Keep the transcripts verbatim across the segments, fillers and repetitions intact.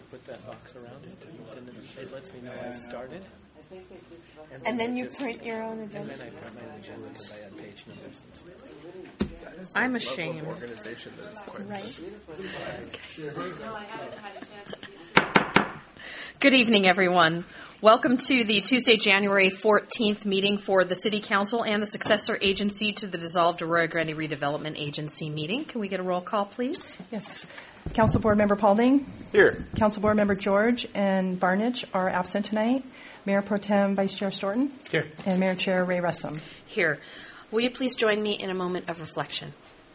put that box around it, and then it lets me know I've started. And then, and then you just, print your own agenda. And then I print my own agenda because I add page numbers and stuff. I'm ashamed. Level of organization that is quite right. Okay. Good evening, everyone. Welcome to the Tuesday, January fourteenth meeting for the City Council and the successor agency to the dissolved Arroyo Grande Redevelopment Agency meeting. Can we get a roll call, please? Yes. Council Board Member Paulding. Here. Council Board Member George and Barnage are absent tonight. Mayor Pro Tem Vice Chair Storton. Here. And Mayor Chair Ray Russum. Here. Will you please join me in a moment of reflection?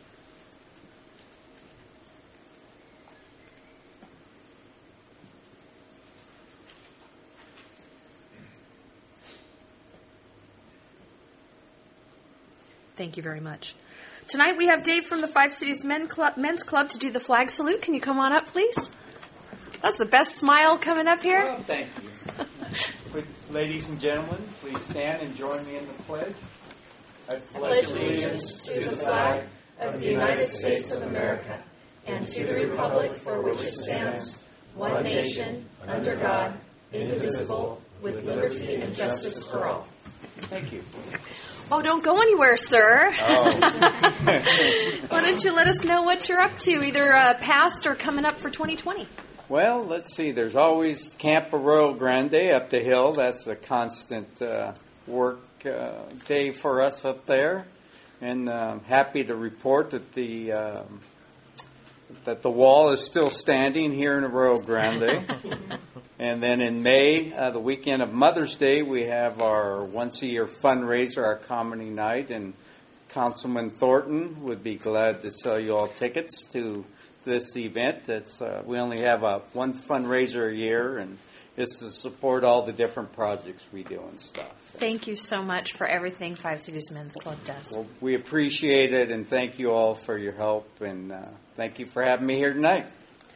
Thank you very much. Tonight we have Dave from the Five Cities Men Club, Men's Club to do the flag salute. Can you come on up, please? That's the best smile coming up here. Well, thank you. Ladies and gentlemen, please stand and join me in the pledge. I pledge allegiance to the flag of the United States of America and to the republic for which it stands, one nation, under God, indivisible, with liberty and justice for all. Thank you. Oh, don't go anywhere, sir. Oh. Why don't you let us know what you're up to, either uh, past or coming up for twenty twenty? Well, let's see. There's always Camp Arroyo Grande up the hill. That's a constant uh, work uh, day for us up there. And I'm uh, happy to report that the um, that the wall is still standing here in Arroyo Grande. And then in May, uh, the weekend of Mother's Day, we have our once-a-year fundraiser, our comedy night, and Councilman Thornton would be glad to sell you all tickets to this event. It's uh, we only have a one fundraiser a year, and it's to support all the different projects we do and stuff. Thank you so much for everything Five Cities Men's Club does. Well, we appreciate it, and thank you all for your help, and uh, thank you for having me here tonight.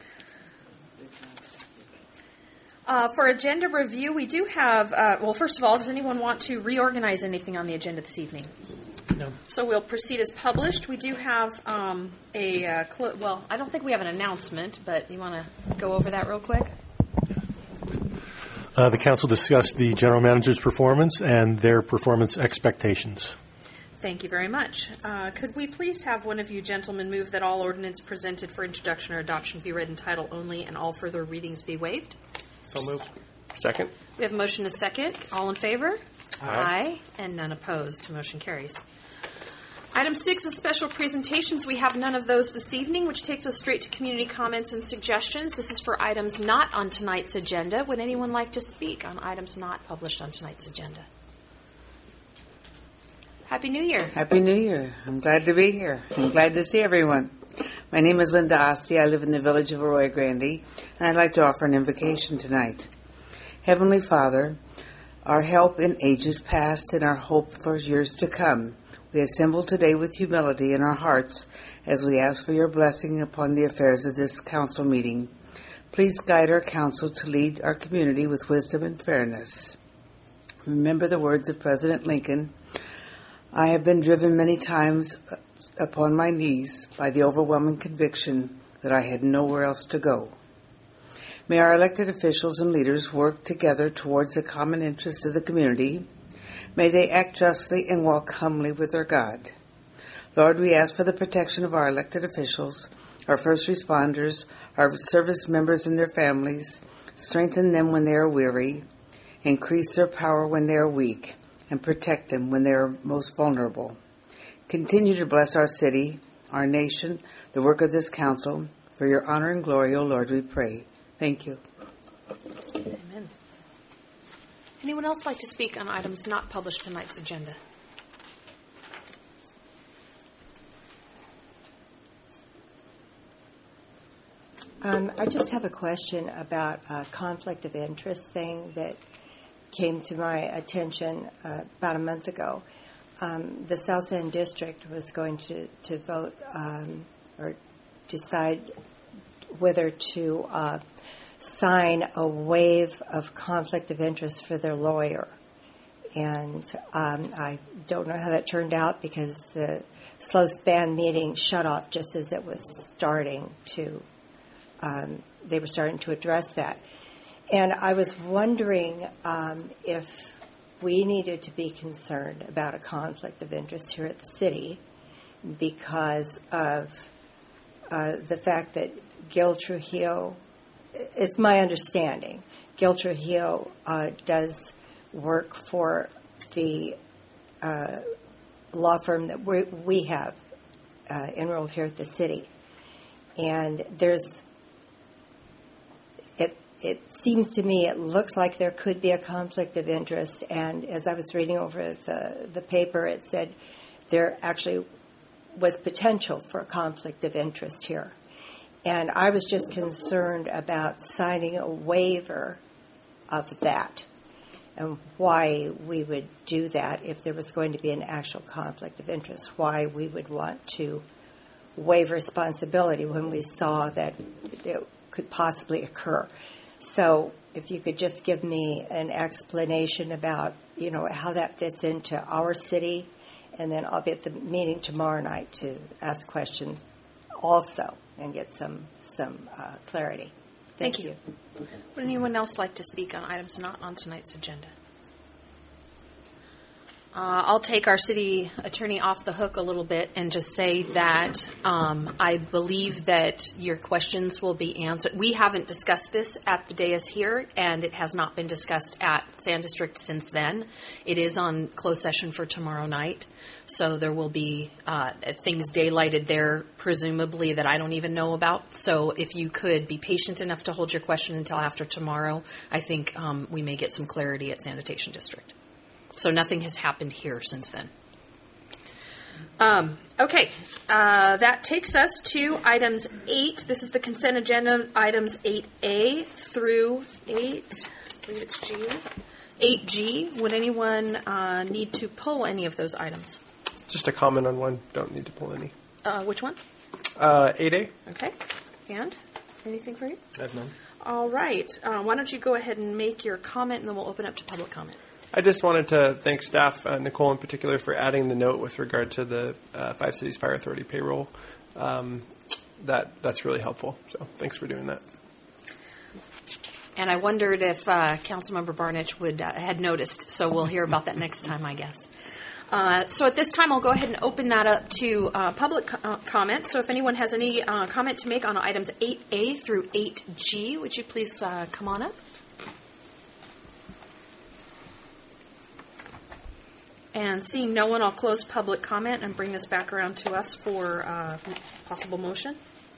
Uh, for agenda review, we do have, uh, well, first of all, does anyone want to reorganize anything on the agenda this evening? No. So we'll proceed as published. We do have um, a, uh, cl- well, I don't think we have an announcement, but you want to go over that real quick? Uh, the council discussed the general manager's performance and their performance expectations. Thank you very much. Uh, could we please have one of you gentlemen move that all ordinance presented for introduction or adoption be read in title only and all further readings be waived? So moved. Second. We have a motion and a second. All in favor? Aye. Aye. And none opposed. Motion carries. Item six is special presentations. We have none of those this evening, which takes us straight to community comments and suggestions. This is for items not on tonight's agenda. Would anyone like to speak on items not published on tonight's agenda? Happy New Year. Happy New Year. I'm glad to be here. I'm glad to see everyone. My name is Linda Asti. I live in the village of Arroyo Grande, and I'd like to offer an invocation tonight. Heavenly Father, our help in ages past and our hope for years to come, we assemble today with humility in our hearts as we ask for your blessing upon the affairs of this council meeting. Please guide our council to lead our community with wisdom and fairness. Remember the words of President Lincoln, I have been driven many times upon my knees by the overwhelming conviction that I had nowhere else to go. May our elected officials and leaders work together towards the common interests of the community. May they act justly and walk humbly with their God. Lord, we ask for the protection of our elected officials, our first responders, our service members and their families. Strengthen them when they are weary, increase their power when they are weak, and protect them when they are most vulnerable. Continue to bless our city, our nation, the work of this council. For your honor and glory, O Lord, we pray. Thank you. Amen. Anyone else like to speak on items not published tonight's agenda? Um, I just have a question about a conflict of interest thing that came to my attention uh, about a month ago. Um, the South End District was going to, to vote um, or decide whether to uh, sign a waive of conflict of interest for their lawyer. And um, I don't know how that turned out because the slow span meeting shut off just as it was starting to um, they were starting to address that. And I was wondering um, if we needed to be concerned about a conflict of interest here at the city because of uh, the fact that Gil Trujillo, it's my understanding, Gil Trujillo uh, does work for the uh, law firm that we, we have uh, enrolled here at the city. And there's, it, it seems to me it looks like there could be a conflict of interest. And as I was reading over the, the paper, it said there actually was potential for a conflict of interest here. And I was just concerned about signing a waiver of that and why we would do that if there was going to be an actual conflict of interest, why we would want to waive responsibility when we saw that it could possibly occur. So if you could just give me an explanation about, you know, how that fits into our city, and then I'll be at the meeting tomorrow night to ask questions also and get some some uh, clarity. Thank, Thank you. you. Would anyone else like to speak on items not on tonight's agenda? Uh, I'll take our city attorney off the hook a little bit and just say that um, I believe that your questions will be answered. We haven't discussed this at the dais here, and it has not been discussed at Sand District since then. It is on closed session for tomorrow night, so there will be uh, things daylighted there, presumably, that I don't even know about. So if you could be patient enough to hold your question until after tomorrow, I think um, we may get some clarity at Sanitation District. So nothing has happened here since then. Um, okay, uh, that takes us to items eight. This is the consent agenda, items eight A through eight. I believe it's G. eight G. Would anyone uh, need to pull any of those items? Just a comment on one. Don't need to pull any. Uh, which one? Uh, eight A. Okay. And anything for you? I have none. All right. Uh, why don't you go ahead and make your comment, and then we'll open up to public comment. I just wanted to thank staff, uh, Nicole in particular, for adding the note with regard to the uh, Five Cities Fire Authority payroll. Um, that that's really helpful. So thanks for doing that. And I wondered if uh, Councilmember Barnich would uh, had noticed. So we'll hear about that next time, I guess. Uh, so at this time, I'll go ahead and open that up to uh, public co- uh, comment. So if anyone has any uh, comment to make on items eight A through eight G, would you please uh, come on up? And seeing no one, I'll close public comment and bring this back around to us for uh, possible motion.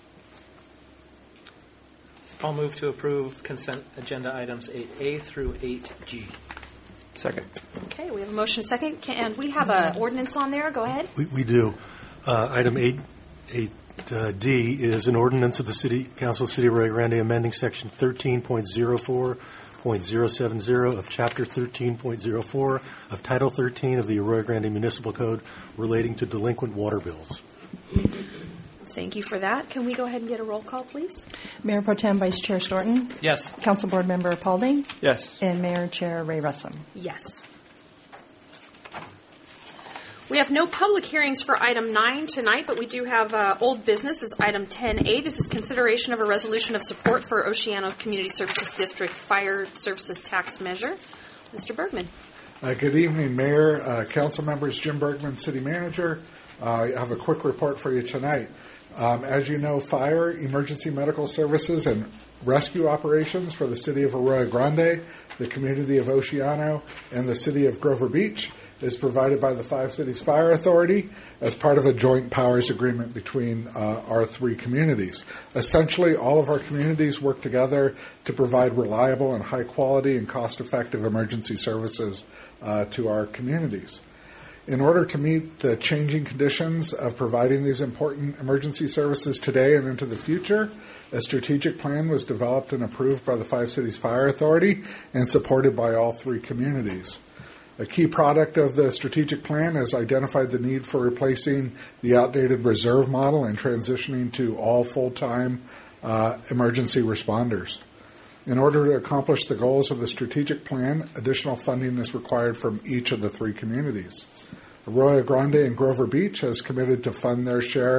I'll move to approve consent agenda items eight A through eight G. Second. Okay, we have a motion second. Can, and we have an ordinance on there. Go ahead. We, we do. Uh, item eight, eight uh, D is an ordinance of the City Council of the City of Arroyo Grande amending Section thirteen point oh four point oh seven oh of Chapter thirteen point oh four of Title thirteen of the Arroyo Grande Municipal Code relating to delinquent water bills. Thank you for that. Can we go ahead and get a roll call, please? Mayor Pro Tem Vice Chair Storton, Yes. Council Board Member Paulding, Yes. and Mayor Chair Ray Russum. Yes. We have no public hearings for item nine tonight, but we do have uh, old business as item ten A. This is consideration of a resolution of support for Oceano Community Services District Fire Services Tax Measure. Mister Bergman. Uh, good evening, Mayor, uh, Council members, Jim Bergman, City Manager. Uh, I have a quick report for you tonight. Um, as you know, fire, emergency medical services, and rescue operations for the City of Arroyo Grande, the community of Oceano, and the City of Grover Beach is provided by the Five Cities Fire Authority as part of a joint powers agreement between uh, our three communities. Essentially, all of our communities work together to provide reliable and high-quality and cost-effective emergency services uh, to our communities. In order to meet the changing conditions of providing these important emergency services today and into the future, a strategic plan was developed and approved by the Five Cities Fire Authority and supported by all three communities. A key product of the strategic plan has identified the need for replacing the outdated reserve model and transitioning to all full-time uh, emergency responders. In order to accomplish the goals of the strategic plan, additional funding is required from each of the three communities. Arroyo Grande and Grover Beach has committed to fund their share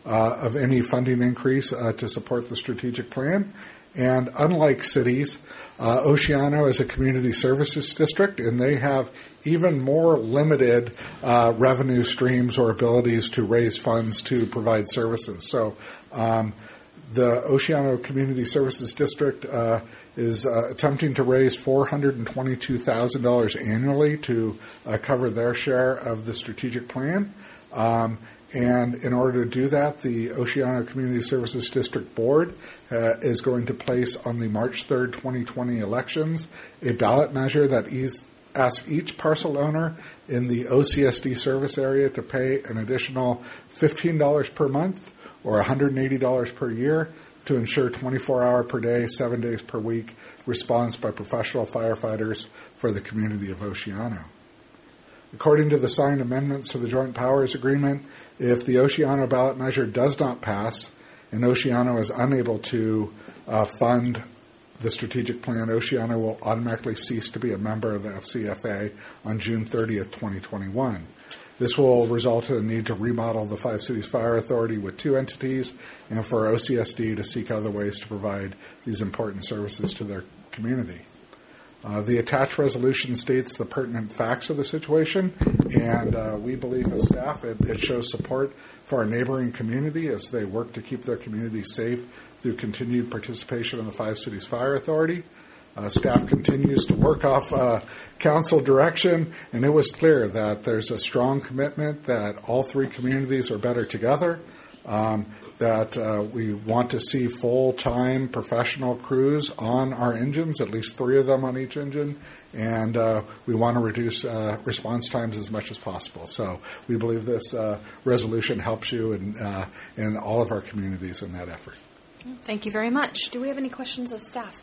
uh, of any funding increase uh, to support the strategic plan. And unlike cities, uh, Oceano is a community services district, and they have even more limited uh, revenue streams or abilities to raise funds to provide services. So um, the Oceano Community Services District uh, is uh, attempting to raise four hundred twenty-two thousand dollars annually to uh, cover their share of the strategic plan. Um, and in order to do that, the Oceano Community Services District Board uh, is going to place on the March third, twenty twenty elections a ballot measure that is, asks each parcel owner in the O C S D service area to pay an additional fifteen dollars per month or one hundred eighty dollars per year to ensure twenty-four hour per day, seven days per week response by professional firefighters for the community of Oceano. According to the signed amendments to the Joint Powers Agreement, if the Oceano ballot measure does not pass and Oceano is unable to uh, fund the strategic plan, Oceano will automatically cease to be a member of the F C F A on June thirtieth, twenty twenty-one. This will result in a need to remodel the Five Cities Fire Authority with two entities and for O C S D to seek other ways to provide these important services to their community. Uh, the attached resolution states the pertinent facts of the situation, and uh, we believe as staff it, it shows support for our neighboring community as they work to keep their community safe through continued participation in the Five Cities Fire Authority. Uh, staff continues to work off uh, council direction, and it was clear that there's a strong commitment that all three communities are better together, um, that uh, we want to see full-time professional crews on our engines, at least three of them on each engine, and uh, we want to reduce uh, response times as much as possible. So we believe this uh, resolution helps you and uh, in all of our communities in that effort. Thank you very much. Do we have any questions of staff?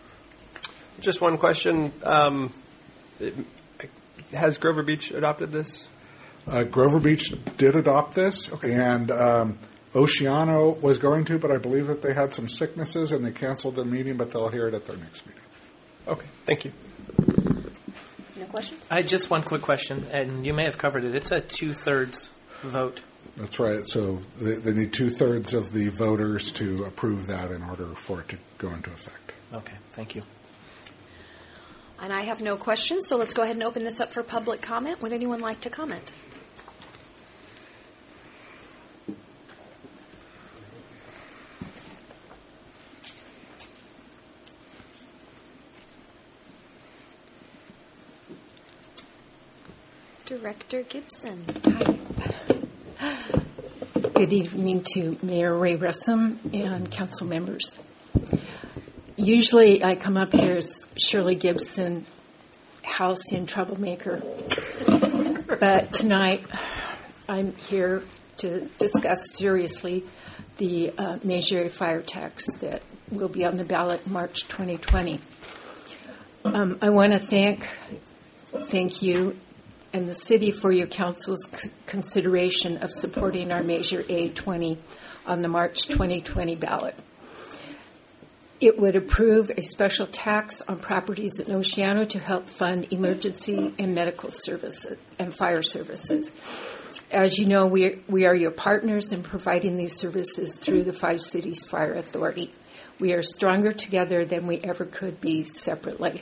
Just one question. Um, it, has Grover Beach adopted this? Uh, Grover Beach did adopt this, okay. and um, Oceano was going to, but I believe that they had some sicknesses and they canceled their meeting, but they'll hear it at their next meeting. Okay, thank you. No questions? I just one quick question, and you may have covered it. It's a two-thirds vote. That's right. So they, they need two-thirds of the voters to approve that in order for it to go into effect. Okay, thank you. And I have no questions, so let's go ahead and open this up for public comment. Would anyone like to comment? Director Gibson. Hi. Good evening to Mayor Ray Russum and council members. Usually I come up here as Shirley Gibson, halcyon troublemaker. But tonight I'm here to discuss seriously the uh, Mejeri fire tax that will be on the ballot March twenty twenty. Um, I want to thank, thank you and the city for your council's c- consideration of supporting our Measure A twenty on the March twenty twenty ballot. It would approve a special tax on properties in Oceano to help fund emergency and medical services and fire services. As you know, we we are your partners in providing these services through the Five Cities Fire Authority. We are stronger together than we ever could be separately.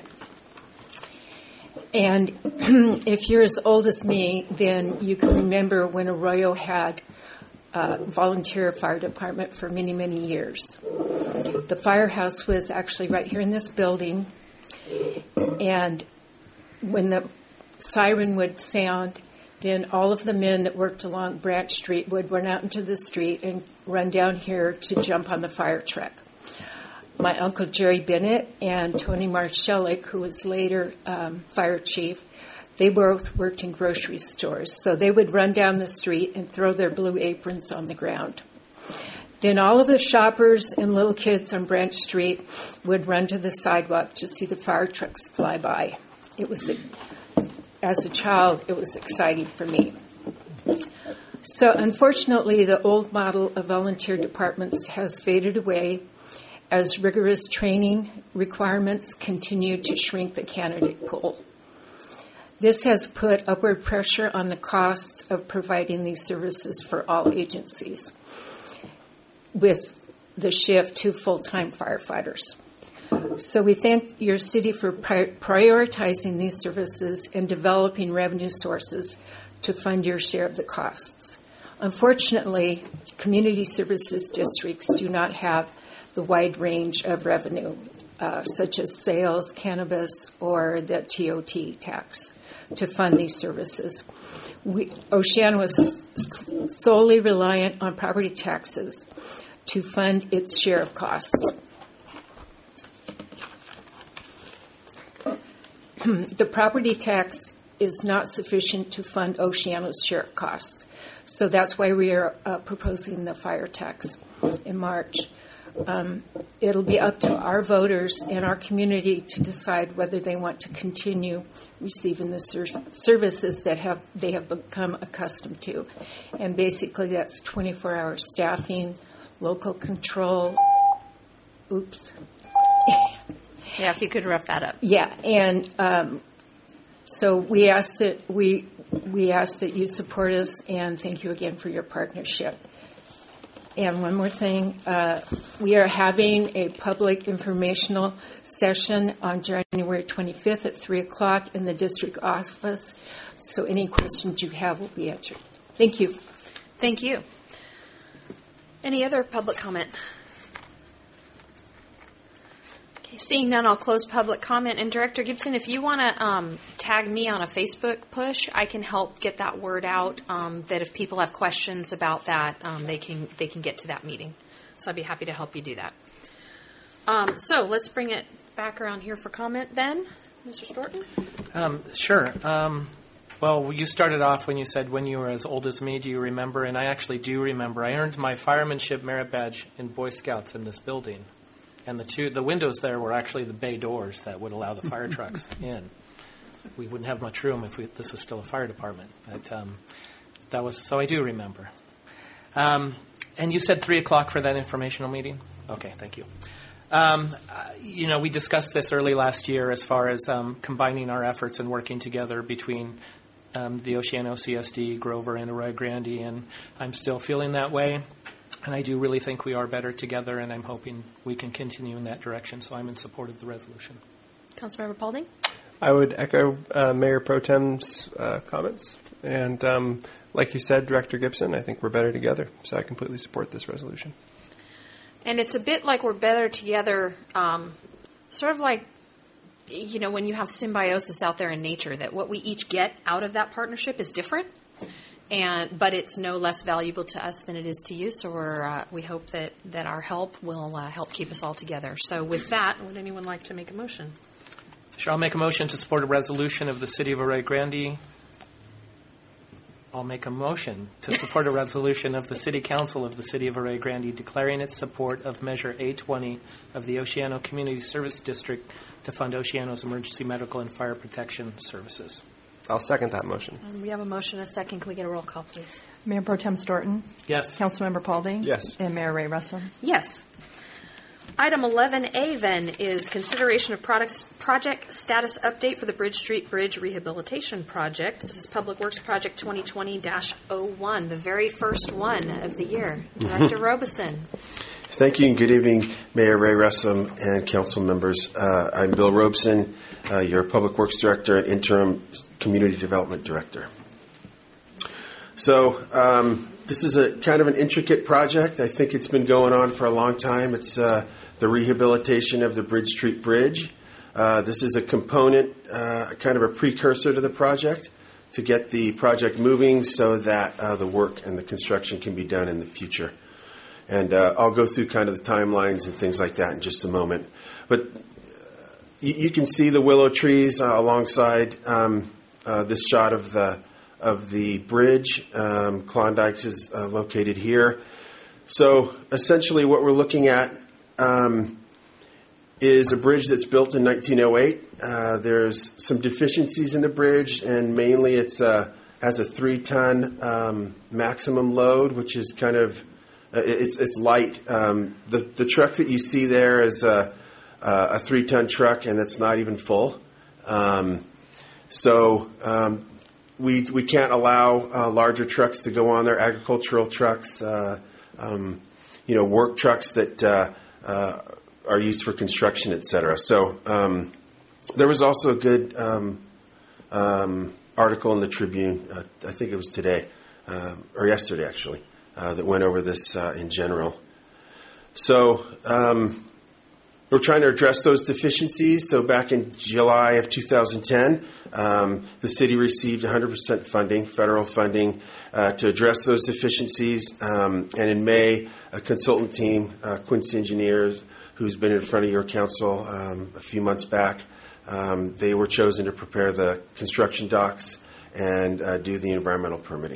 And if you're as old as me, then you can remember when Arroyo had a volunteer fire department for many, many years. The firehouse was actually right here in this building, and when the siren would sound, then all of the men that worked along Branch Street would run out into the street and run down here to jump on the fire truck. My uncle Jerry Bennett and Tony Marshellick, who was later um, fire chief, they both worked in grocery stores. So they would run down the street and throw their blue aprons on the ground. Then all of the shoppers and little kids on Branch Street would run to the sidewalk to see the fire trucks fly by. It was, as a child, it was exciting for me. So unfortunately, the old model of volunteer departments has faded away as rigorous training requirements continue to shrink the candidate pool. This has put upward pressure on the cost of providing these services for all agencies. with the shift to full-time firefighters. So we thank your city for pri- prioritizing these services and developing revenue sources to fund your share of the costs. Unfortunately, community services districts do not have the wide range of revenue, uh, such as sales, cannabis, or the T O T tax to fund these services. We, Oceana was solely reliant on property taxes to fund its share of costs. The property tax is not sufficient to fund Oceana's share of costs. So that's why we are uh, proposing the fire tax in March. Um, it'll be up to our voters and our community to decide whether they want to continue receiving the ser- services that have they have become accustomed to. And basically that's twenty-four hour staffing, local control. Oops. Yeah, if you could wrap that up. Yeah, and um, so we ask that we we ask that you support us, and thank you again for your partnership. And one more thing, uh, we are having a public informational session on January twenty-fifth at three o'clock in the district office. So any questions you have will be answered. Thank you. Thank you. Any other public comment? Seeing none, I'll close public comment. And Director Gibson, if you want to um, tag me on a Facebook push, I can help get that word out. Um, that if people have questions about that, um, they can they can get to that meeting. So I'd be happy to help you do that. Um, so let's bring it back around here for comment then, Mister Storton. Um, sure. Um, well, you started off when you said when you were as old as me. Do you remember? And I actually do remember. I earned my firemanship merit badge in Boy Scouts in this building. And the two, the windows there were actually the bay doors that would allow the fire trucks in. We wouldn't have much room if we, this was still a fire department. But um, that was so. I do remember. Um, and you said three o'clock for that informational meeting. Okay, thank you. Um, uh, you know, we discussed this early last year as far as um, combining our efforts and working together between um, the Oceana O C S D, Grover, and Arroyo Grande, and I'm still feeling that way. And I do really think we are better together, and I'm hoping we can continue in that direction. So I'm in support of the resolution. Councilmember Paulding? I would echo uh, Mayor Pro Tem's uh, comments. And um, like you said, Director Gibson, I think we're better together. So I completely support this resolution. And it's a bit like we're better together, um, sort of like, you know, when you have symbiosis out there in nature, that what we each get out of that partnership is different. And but it's no less valuable to us than it is to you. So we're, uh, we hope that, that our help will uh, help keep us all together. So with that, would anyone like to make a motion? Sure, I'll make a motion to support a resolution of the City of Arroyo Grande. I'll make a motion to support a resolution of the City Council of the City of Arroyo Grande declaring its support of Measure A twenty of the Oceano Community Service District to fund Oceano's emergency medical and fire protection services. I'll second that motion. Um, we have a motion and a second. Can we get a roll call, please? Mayor Pro Tem Storton? Yes. Councilmember Paulding? Yes. And Mayor Ray Russell? Yes. Item eleven A then is consideration of products, project status update for the Bridge Street Bridge Rehabilitation Project. This is Public Works Project twenty twenty dash oh one, the very first one of the year. Director Robeson. Thank you and good evening, Mayor Ray Russell and council members. Uh, I'm Bill Robeson, uh, your Public Works Director and Interim Community Development Director. So um, this is a kind of an intricate project. I think it's been going on for a long time. It's uh, the rehabilitation of the Bridge Street Bridge. Uh, this is a component, uh, kind of a precursor to the project to get the project moving so that uh, the work and the construction can be done in the future. And uh, I'll go through kind of the timelines and things like that in just a moment. But uh, you, you can see the willow trees uh, alongside um, uh, this shot of the of the bridge. Um, Klondike's is uh, located here. So essentially what we're looking at um, is a bridge that's built in nineteen oh eight. Uh, there's some deficiencies in the bridge, and mainly it's uh, has a three-ton um, maximum load, which is kind of uh, it's it's light. Um, the the truck that you see there is a, a three-ton truck, and it's not even full. Um, so um, we we can't allow uh, larger trucks to go on there. Agricultural trucks. Uh, um, you know, work trucks that uh, uh, are used for construction, et cetera. So um, there was also a good um, um, article in the Tribune, uh, I think it was today, uh, or yesterday actually, uh, that went over this uh, in general. So um, we're trying to address those deficiencies. So back in July of two thousand ten, um, the city received one hundred percent funding, federal funding, uh, to address those deficiencies. Um, and in May, a consultant team, uh, Quincy Engineers, who's been in front of your council um, a few months back, um, they were chosen to prepare the construction docs and uh, do the environmental permitting.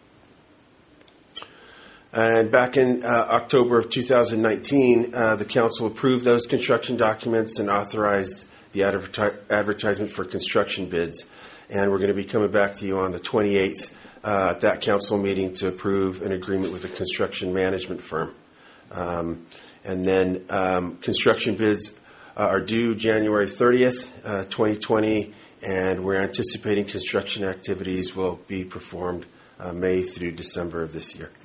And back in uh, October of two thousand nineteen, uh, the council approved those construction documents and authorized the adverti- advertisement for construction bids. And we're going to be coming back to you on the twenty-eighth uh, at that council meeting to approve an agreement with a construction management firm. Um, and then um, construction bids uh, are due January thirtieth, uh, twenty twenty, and we're anticipating construction activities will be performed uh, May through December of this year.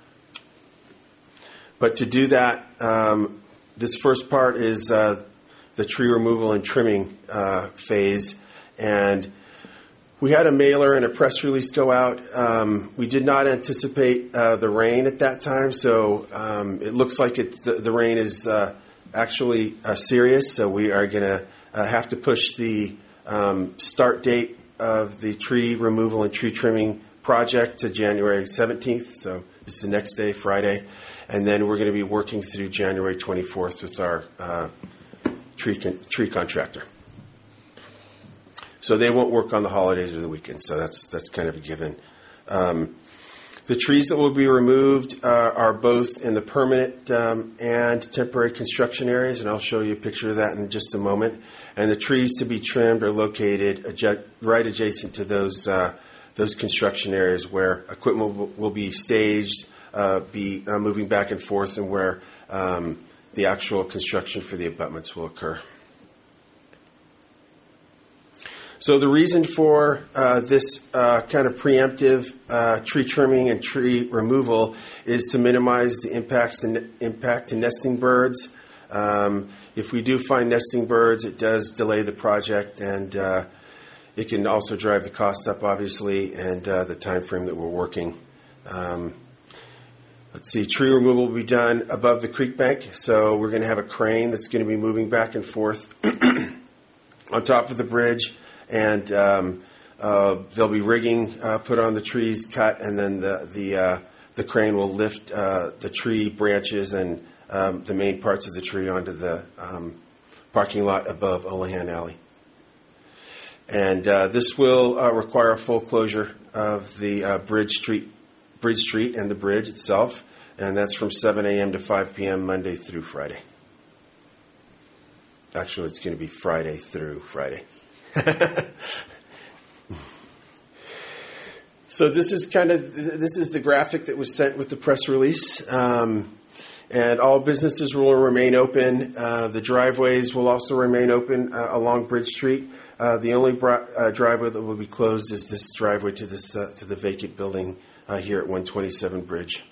But to do that, um, this first part is uh, the tree removal and trimming uh, phase. And we had a mailer and a press release go out. Um, we did not anticipate uh, the rain at that time, so um, it looks like it's, the, the rain is uh, actually uh, serious. So we are going to uh, have to push the um, start date of the tree removal and tree trimming project to January seventeenth. So it's the next day, Friday. And then we're going to be working through January twenty-fourth with our uh, tree con- tree contractor. So they won't work on the holidays or the weekends. So that's that's kind of a given. Um, the trees that will be removed uh, are both in the permanent um, and temporary construction areas, and I'll show you a picture of that in just a moment. And the trees to be trimmed are located adju- right adjacent to those uh, those construction areas where equipment will, will be staged. Uh, be uh, moving back and forth, and where um, the actual construction for the abutments will occur. So the reason for uh, this uh, kind of preemptive uh, tree trimming and tree removal is to minimize the impacts and impact to nesting birds. Um, if we do find nesting birds, it does delay the project, and uh, it can also drive the cost up, obviously, and uh, the time frame that we're working. Um, Let's see, tree removal will be done above the creek bank. So we're going to have a crane that's going to be moving back and forth on top of the bridge. And um, uh, there'll be rigging uh, put on the trees, cut, and then the the, uh, the crane will lift uh, the tree branches and um, the main parts of the tree onto the um, parking lot above Olahan Alley. And uh, this will uh, require a full closure of the uh, Bridge Street Bridge Street and the bridge itself, and that's from seven a.m. to five p.m. Monday through Friday. Actually, it's going to be Friday through Friday. So this is kind of this is the graphic that was sent with the press release, um, and all businesses will remain open. Uh, the driveways will also remain open uh, along Bridge Street. Uh, the only bri- uh, driveway that will be closed is this driveway to this uh, to the vacant building Uh, here at one twenty-seven Bridge.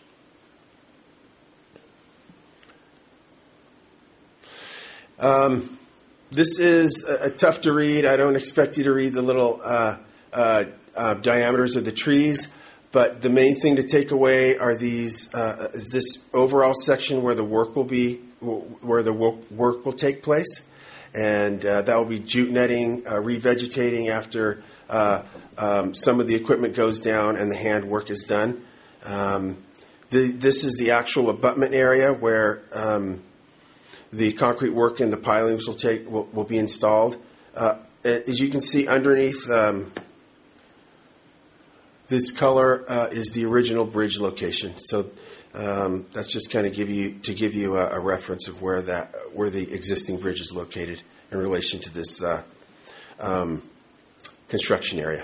Um, this is a, a tough to read. I don't expect you to read the little uh, uh, uh, diameters of the trees, but the main thing to take away are these. Uh, is this overall section where the work will be, where the work will take place, and uh, that will be jute netting, uh, revegetating after. Uh, um, some of the equipment goes down and the hand work is done. Um, the, this is the actual abutment area where um, the concrete work and the pilings will take will, will be installed. Uh, as you can see underneath, um, this color uh, is the original bridge location. So um, that's just kind of give you to give you a, a reference of where that where the existing bridge is located in relation to this uh, um, construction area.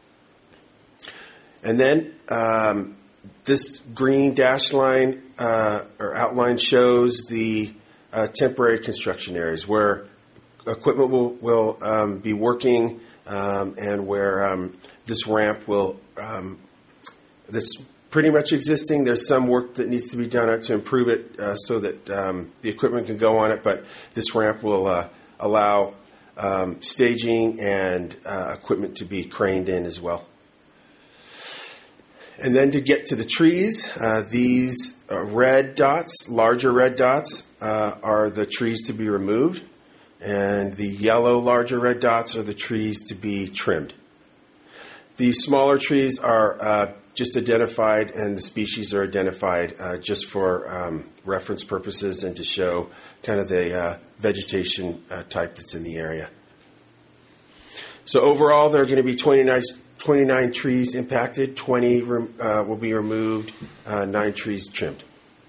And then um, this green dash line uh, or outline shows the uh, temporary construction areas where equipment will, will um, be working um, and where um, this ramp will, um, this pretty much existing. There's some work that needs to be done to improve it uh, so that um, the equipment can go on it, but this ramp will uh, allow um, staging and uh, equipment to be craned in as well. And then to get to the trees, uh, these uh, red dots, larger red dots, uh, are the trees to be removed, and the yellow larger red dots are the trees to be trimmed. The smaller trees are uh, just identified, and the species are identified uh, just for um, reference purposes and to show kind of the uh, vegetation uh, type that's in the area. So overall, there are going to be twenty-nine, twenty-nine trees impacted, twenty uh, will be removed, uh, nine trees trimmed.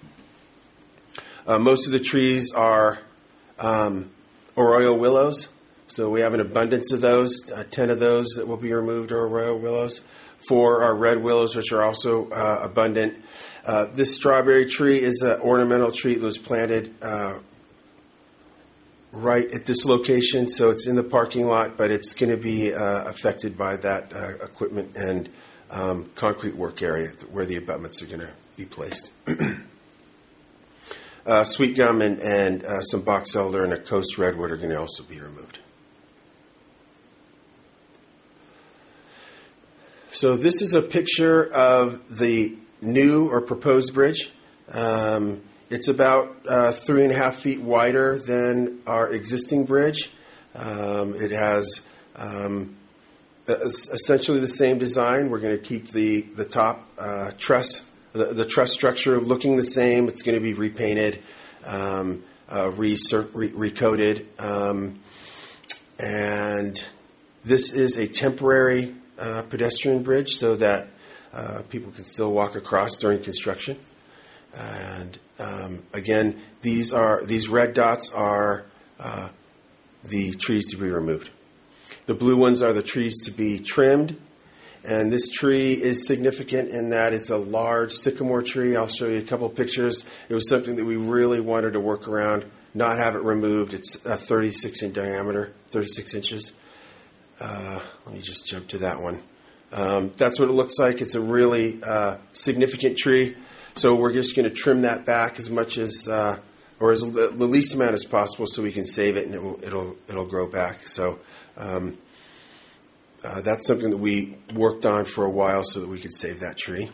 Uh, most of the trees are um, arroyo willows. So we have an abundance of those, uh, ten of those that will be removed are arroyo willows. Four are red willows, which are also uh, abundant. Uh, this strawberry tree is an ornamental tree that was planted uh, right at this location. So it's in the parking lot, but it's going to be uh, affected by that uh, equipment and um, concrete work area where the abutments are going to be placed. uh, sweet gum and, and uh, some box elder and a coast redwood are going to also be removed. So this is a picture of the new or proposed bridge. Um, it's about uh, three and a half feet wider than our existing bridge. Um, it has um, essentially the same design. We're going to keep the the top uh, truss, the, the truss structure looking the same. It's going to be repainted, um, uh, re- re- recoated, um, and this is a temporary Uh, pedestrian bridge so that uh, people can still walk across during construction. And um, again, these are these red dots are uh, the trees to be removed. The blue ones are the trees to be trimmed. And this tree is significant in that it's a large sycamore tree. I'll show you a couple of pictures. It was something that we really wanted to work around, not have it removed. It's uh, thirty-six in diameter, thirty-six inches. Uh, let me just jump to that one. Um, that's what it looks like. It's a really uh, significant tree. So we're just going to trim that back as much as, uh, or as the least amount as possible, so we can save it and it will, it'll it'll grow back. So um, uh, that's something that we worked on for a while so that we could save that tree.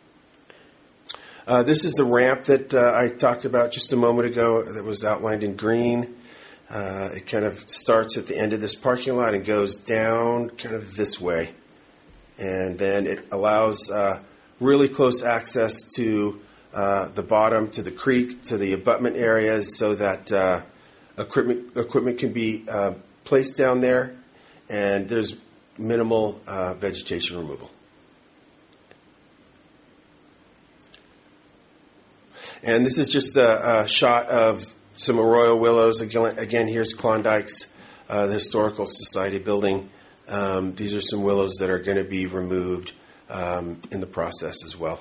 Uh, this is the ramp that uh, I talked about just a moment ago that was outlined in green. Uh, it kind of starts at the end of this parking lot and goes down kind of this way. And then it allows uh, really close access to uh, the bottom, to the creek, to the abutment areas so that uh, equipment, equipment can be uh, placed down there, and there's minimal uh, vegetation removal. And this is just a, a shot of some arroyo willows. Again, again here's Klondike's, uh, the Historical Society building. Um, these are some willows that are going to be removed um, in the process as well.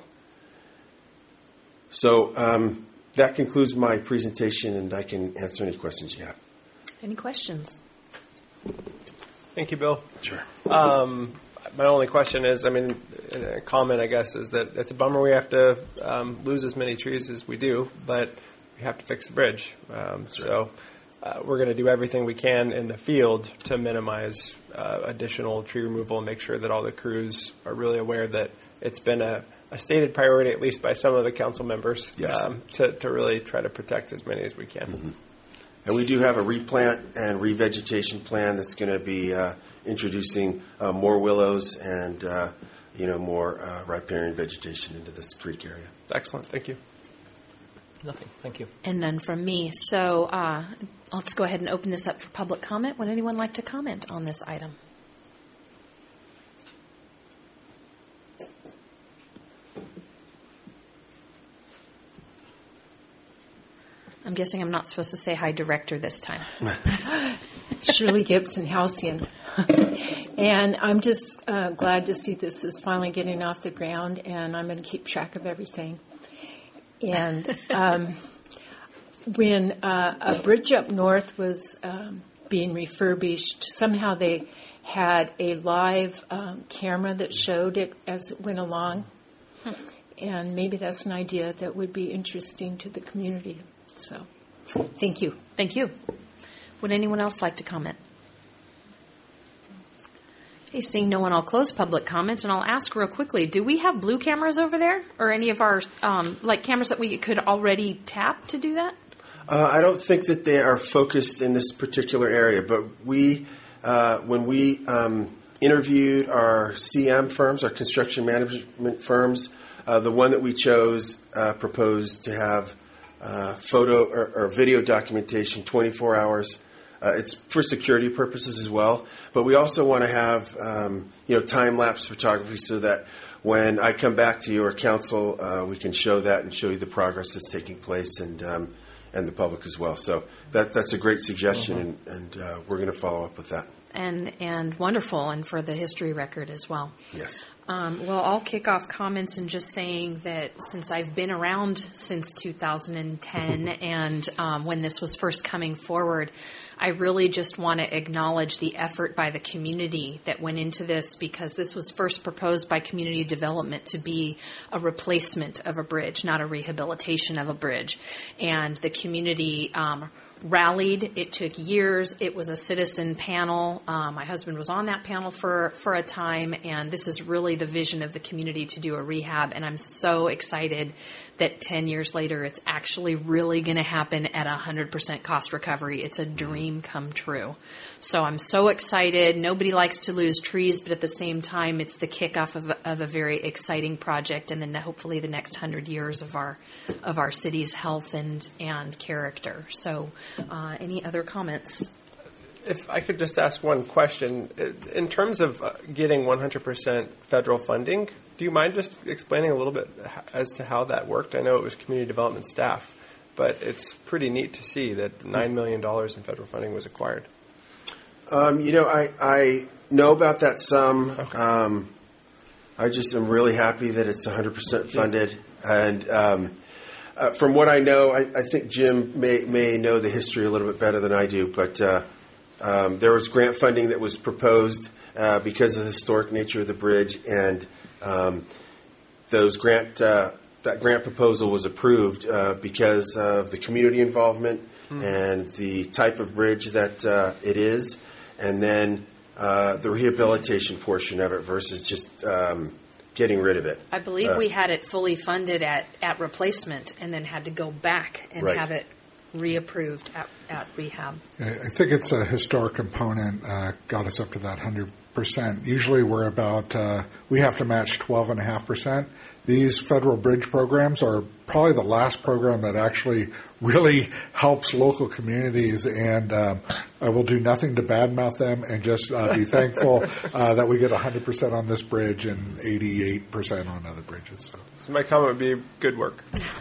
So um, that concludes my presentation, and I can answer any questions you have. Any questions? Thank you, Bill. Sure. Um, my only question is, I mean, a comment, I guess, is that it's a bummer we have to um, lose as many trees as we do, but we have to fix the bridge. Um, so uh, we're going to do everything we can in the field to minimize uh, additional tree removal and make sure that all the crews are really aware that it's been a, a stated priority, at least by some of the council members, yes. um, to, to really try to protect as many as we can. Mm-hmm. And we do have a replant and revegetation plan that's going to be uh, introducing uh, more willows and uh, you know more uh, riparian vegetation into this creek area. Excellent. Thank you. Nothing. Thank you. And none from me. So uh, let's go ahead and open this up for public comment. Would anyone like to comment on this item? I'm guessing I'm not supposed to say hi, director, this time. Shirley Gibson, Halcyon. And I'm just uh, glad to see this is finally getting off the ground, and I'm going to keep track of everything. And um, when uh, a bridge up north was um, being refurbished, somehow they had a live um, camera that showed it as it went along. and maybe that's an idea that would be interesting to the community. So, thank you. Thank you. Would anyone else like to comment? Okay, seeing no one, I'll close public comment, and I'll ask real quickly, do we have blue cameras over there, or any of our, um, like, cameras that we could already tap to do that? Uh, I don't think that they are focused in this particular area, but we, uh, when we um, interviewed our C M firms, our construction management firms, uh, the one that we chose uh, proposed to have uh, photo or, or video documentation twenty-four hours. Uh, it's for security purposes as well, but we also want to have um, you know time-lapse photography so that when I come back to your council, uh, we can show that and show you the progress that's taking place and um, and the public as well. So that that's a great suggestion, mm-hmm. and, and uh, we're going to follow up with that. And and wonderful, and for the history record as well. Yes. Um, well, I'll kick off comments in just saying that since I've been around since two thousand ten and um, when this was first coming forward, I really just want to acknowledge the effort by the community that went into this, because this was first proposed by community development to be a replacement of a bridge, not a rehabilitation of a bridge. And the community um, rallied. It took years. It was a citizen panel. Um, my husband was on that panel for, for a time, and this is really the vision of the community to do a rehab. And I'm so excited that ten years later it's actually really going to happen at one hundred percent cost recovery. It's a dream come true. So I'm so excited. Nobody likes to lose trees, but at the same time it's the kickoff of a, of a very exciting project, and then hopefully the next hundred years of our of our city's health and, and character. So uh, any other comments? If I could just ask one question. In terms of getting one hundred percent federal funding, do you mind just explaining a little bit as to how that worked? I know it was community development staff, but it's pretty neat to see that nine million dollars in federal funding was acquired. Um, you know, I, I know about that sum. Okay. Um, I just am really happy that it's one hundred percent funded. And um, uh, from what I know, I, I think Jim may, may know the history a little bit better than I do, but uh, um, there was grant funding that was proposed uh, because of the historic nature of the bridge, and um, those grant uh, that grant proposal was approved uh, because of the community involvement mm. and the type of bridge that uh, it is, and then uh, the rehabilitation portion of it versus just um, getting rid of it. I believe uh, we had it fully funded at, at replacement and then had to go back and right. have it reapproved at, at rehab. I think it's a historic component uh, got us up to that one hundred percent. Usually we're about, uh, we have to match twelve point five percent. These federal bridge programs are probably the last program that actually really helps local communities, and um, I will do nothing to badmouth them and just uh, be thankful uh, that we get one hundred percent on this bridge and eighty-eight percent on other bridges. So, so my comment would be good work.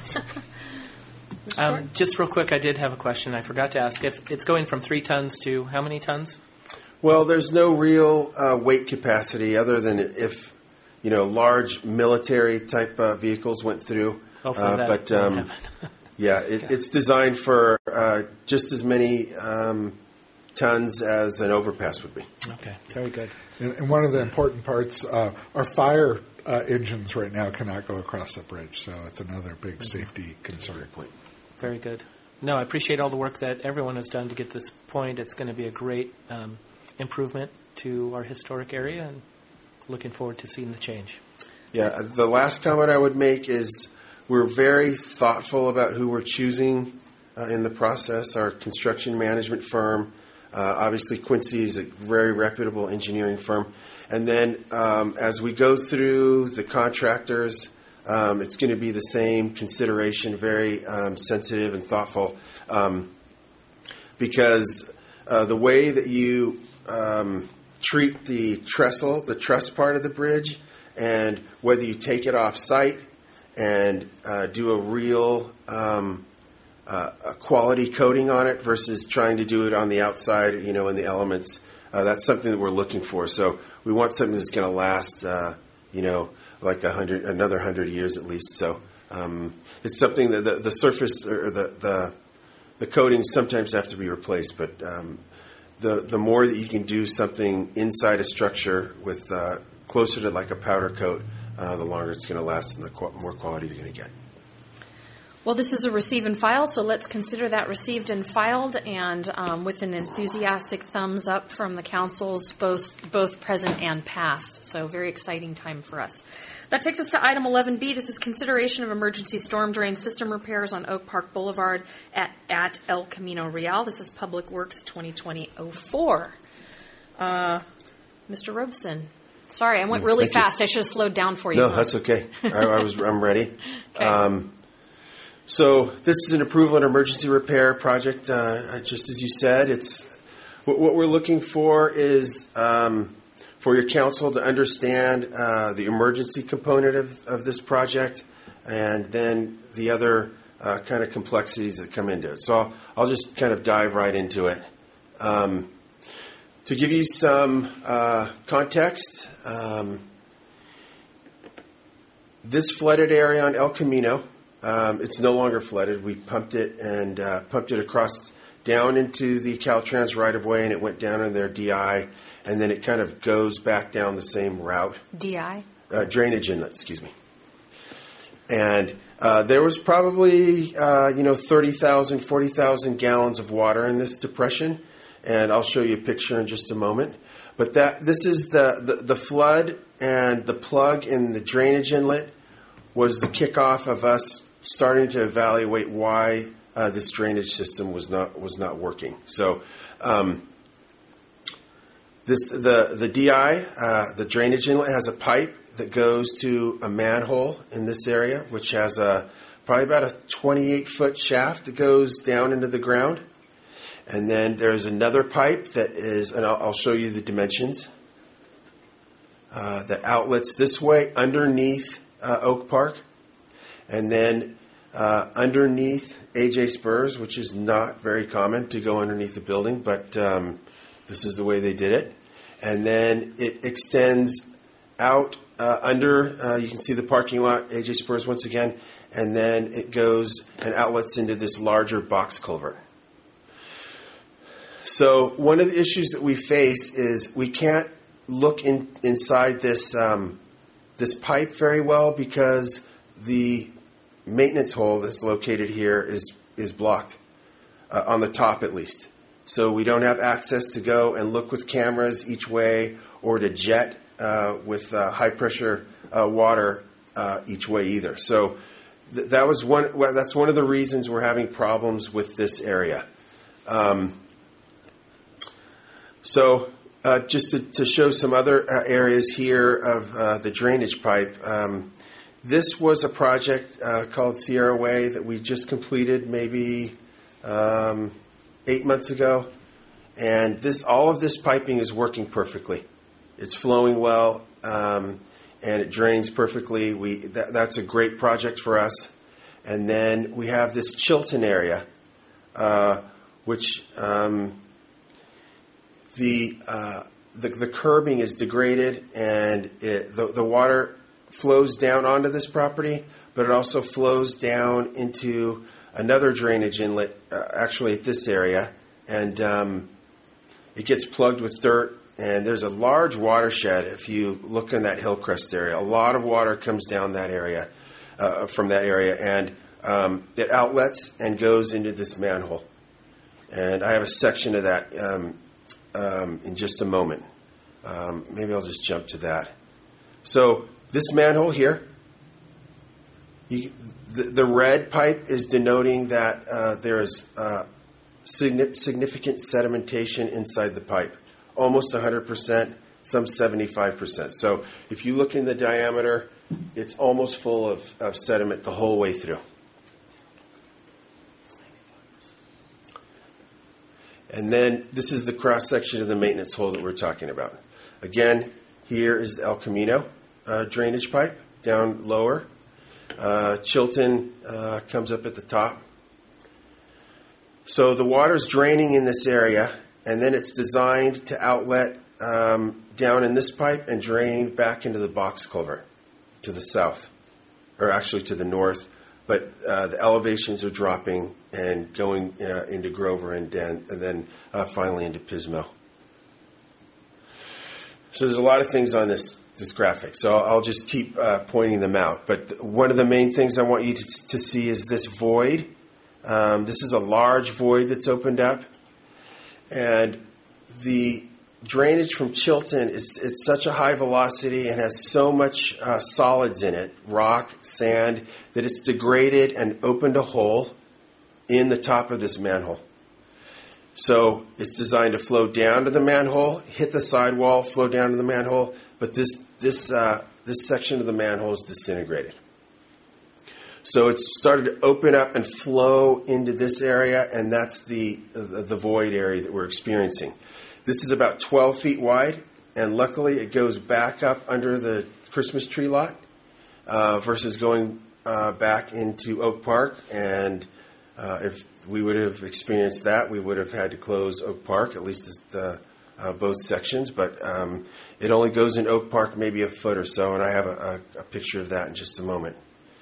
Um, just real quick, I did have a question I forgot to ask. If it's going from three tons to how many tons? Well, there's no real uh, weight capacity other than if, you know, large military type uh, vehicles went through. Hopefully uh, that but won't um, happen. yeah, it, Okay. it's designed for uh, just as many um, tons as an overpass would be. Okay, very good. and, and one of the important parts, uh, our fire uh, engines right now cannot go across the bridge, so it's another big mm-hmm. safety concern. Point. Very good. No, I appreciate all the work that everyone has done to get this point. It's going to be a great um, improvement to our historic area, and looking forward to seeing the change. Yeah, the last comment I would make is we're very thoughtful about who we're choosing uh, in the process. Our construction management firm, uh, obviously Quincy is a very reputable engineering firm. And then um, as we go through the contractors, um, it's going to be the same consideration, very um, sensitive and thoughtful, um, because uh, the way that you um, treat the trestle, the truss part of the bridge, and whether you take it off site and uh, do a real um, uh, a quality coating on it versus trying to do it on the outside, you know, in the elements, uh, that's something that we're looking for. So we want something that's going to last, uh, you know, like a hundred, another hundred years at least. So um, it's something that the, the surface or the, the the coatings sometimes have to be replaced, but um, the the more that you can do something inside a structure with uh, closer to like a powder coat, uh, the longer it's going to last and the qu- more quality you're going to get. Well, this is a receive and file, so let's consider that received and filed, and um, with an enthusiastic thumbs up from the councils, both both present and past. So very exciting time for us. That takes us to item eleven B. This is consideration of emergency storm drain system repairs on Oak Park Boulevard at, at El Camino Real. This is Public Works twenty twenty oh four. Uh, Mister Robeson. Sorry, I went really Thank you. fast. I should have slowed down for you. No, huh? that's okay. I, I was, I'm ready. Okay. Um, so this is an approval and emergency repair project. Uh, just as you said, it's what, what we're looking for is um, for your council to understand uh, the emergency component of, of this project, and then the other uh, kind of complexities that come into it. So I'll, I'll just kind of dive right into it. Um, to give you some uh, context, um, this flooded area on El Camino, um, it's no longer flooded. We pumped it and uh, pumped it across down into the Caltrans right-of-way, and it went down in their D I, and then it kind of goes back down the same route. D I? Uh, drainage inlet, excuse me. And uh, there was probably, uh, you know, thirty thousand, forty thousand gallons of water in this depression, and I'll show you a picture in just a moment. But that this is the, the, the flood, and the plug in the drainage inlet was the kickoff of us starting to evaluate why uh, this drainage system was not was not working. So um, this the the D I, uh, the drainage inlet, has a pipe that goes to a manhole in this area, which has a probably about a twenty-eight foot shaft that goes down into the ground. And then there's another pipe that is, and I'll, I'll show you the dimensions, uh, that outlets this way underneath uh, Oak Park, and then uh, underneath A J Spurs, which is not very common to go underneath the building, but um, this is the way they did it. And then it extends out uh, under, uh, you can see the parking lot, A J Spurs once again, and then it goes and outlets into this larger box culvert. So one of the issues that we face is we can't look in, inside this um, this pipe very well because the maintenance hole that's located here is is blocked uh, on the top at least. So we don't have access to go and look with cameras each way or to jet uh, with uh, high pressure uh, water uh, each way either. So th- that was one. Well, that's one of the reasons we're having problems with this area. Um, So uh, just to, to show some other uh, areas here of uh, the drainage pipe, um, this was a project uh, called Sierra Way that we just completed maybe um, eight months ago. And this, all of this piping is working perfectly. It's flowing well, um, and it drains perfectly. We that, that's a great project for us. And then we have this Chilton area, uh, which... Um, The, uh, the the curbing is degraded, and it, the, the water flows down onto this property, but it also flows down into another drainage inlet, uh, actually at this area, and um, it gets plugged with dirt, and there's a large watershed if you look in that Hillcrest area. A lot of water comes down that area, uh, from that area, and um, it outlets and goes into this manhole. And I have a section of that um Um, in just a moment. Um, maybe I'll just jump to that. So this manhole here, you, the, the red pipe is denoting that uh, there is uh, significant sedimentation inside the pipe, almost one hundred percent, some seventy-five percent. So if you look in the diameter, it's almost full of, of sediment the whole way through. And then this is the cross-section of the maintenance hole that we're talking about. Again, here is the El Camino uh, drainage pipe down lower. Uh, Chilton uh, comes up at the top. So the water's draining in this area, and then it's designed to outlet um, down in this pipe and drain back into the box culvert to the south, or actually to the north. But uh, the elevations are dropping and going uh, into Grover and, Den, and then uh, finally into Pismo. So there's a lot of things on this this graphic, so I'll just keep uh, pointing them out. But one of the main things I want you to, to see is this void. Um, this is a large void that's opened up, and the drainage from Chilton is it's such a high velocity and has so much uh, solids in it, rock, sand, that it's degraded and opened a hole in the top of this manhole. So it's designed to flow down to the manhole, hit the sidewall, flow down to the manhole, but this this uh, this section of the manhole is disintegrated. So it's started to open up and flow into this area, and that's the the, the void area that we're experiencing. This is about twelve feet wide, and luckily it goes back up under the Christmas tree lot uh, versus going uh, back into Oak Park. And uh, if we would have experienced that, we would have had to close Oak Park, at least the, uh, both sections. But um, it only goes in Oak Park maybe a foot or so, and I have a, a, a picture of that in just a moment.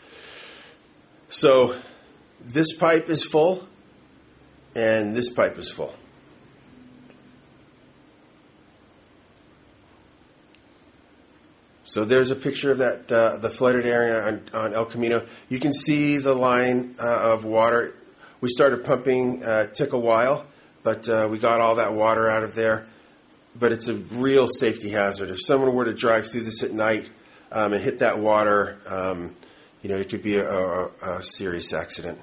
So this pipe is full, and this pipe is full. So there's a picture of that, uh, the flooded area on, on El Camino. You can see the line uh, of water. We started pumping, uh, it took a while, but uh, we got all that water out of there. But it's a real safety hazard. If someone were to drive through this at night um, and hit that water, um, you know, it could be a, a, a serious accident.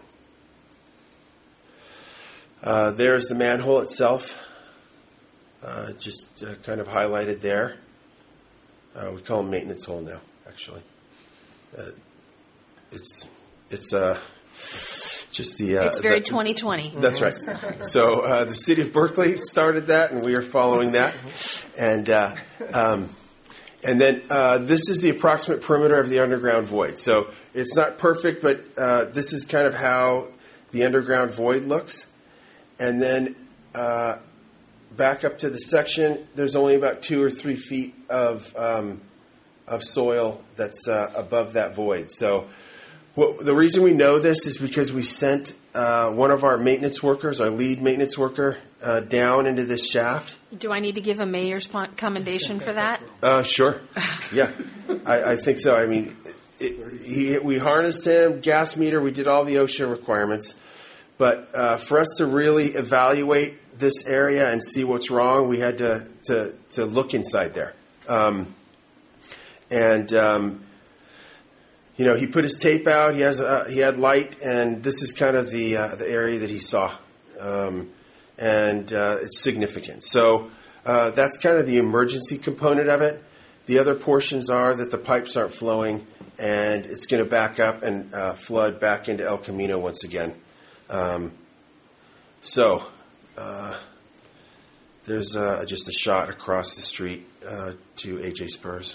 Uh, there's the manhole itself, uh, just uh, kind of highlighted there. Uh, we call them maintenance hole now, actually. Uh, it's it's uh, just the... Uh, it's very the, twenty twenty. That's right. So uh, the city of Berkeley started that, and we are following that. And uh, um, and then uh, this is the approximate perimeter of the underground void. So it's not perfect, but uh, this is kind of how the underground void looks. And then... Uh, back up to the section, there's only about two or three feet of um, of soil that's uh, above that void. So what, the reason we know this is because we sent uh, one of our maintenance workers, our lead maintenance worker, uh, down into this shaft. Do I need to give a mayor's commendation for that? Uh, sure. Yeah, I, I think so. I mean, it, he, we harnessed him, gas meter, we did all the OSHA requirements. But uh, for us to really evaluate this area and see what's wrong, we had to to, to look inside there. Um, and um, you know, he put his tape out. He has a, he had light, and this is kind of the uh, the area that he saw, um, and uh, it's significant. So uh, that's kind of the emergency component of it. The other portions are that the pipes aren't flowing, and it's going to back up and uh, flood back into El Camino once again. Um, so, uh, there's uh, just a shot across the street uh, to A J Spurs.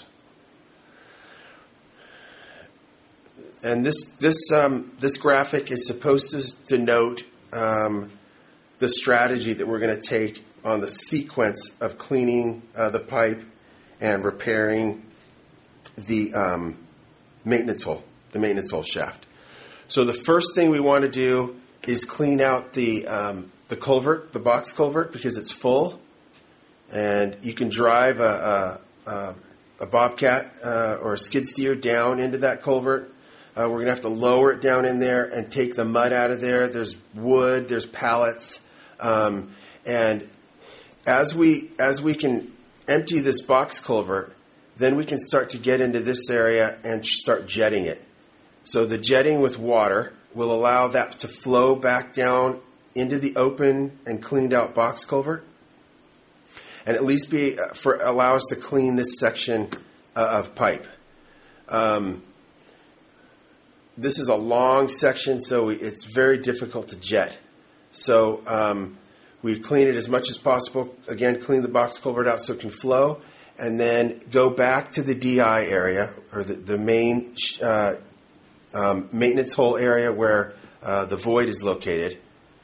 And this this um, this graphic is supposed to denote um, the strategy that we're going to take on the sequence of cleaning uh, the pipe and repairing the um, maintenance hole, the maintenance hole shaft. So the first thing we want to do is clean out the um, the culvert, the box culvert, because it's full, and you can drive a a, a, a bobcat uh, or a skid steer down into that culvert. Uh, we're going to have to lower it down in there and take the mud out of there. There's wood, there's pallets, um, and as we as we can empty this box culvert, then we can start to get into this area and start jetting it. So the jetting with water will allow that to flow back down into the open and cleaned out box culvert, and at least be for allow us to clean this section uh, of pipe. Um, this is a long section, so we, it's very difficult to jet. So um, we clean it as much as possible. Again, clean the box culvert out so it can flow, and then go back to the D I area or the, the main uh, Um, maintenance hole area where uh, the void is located.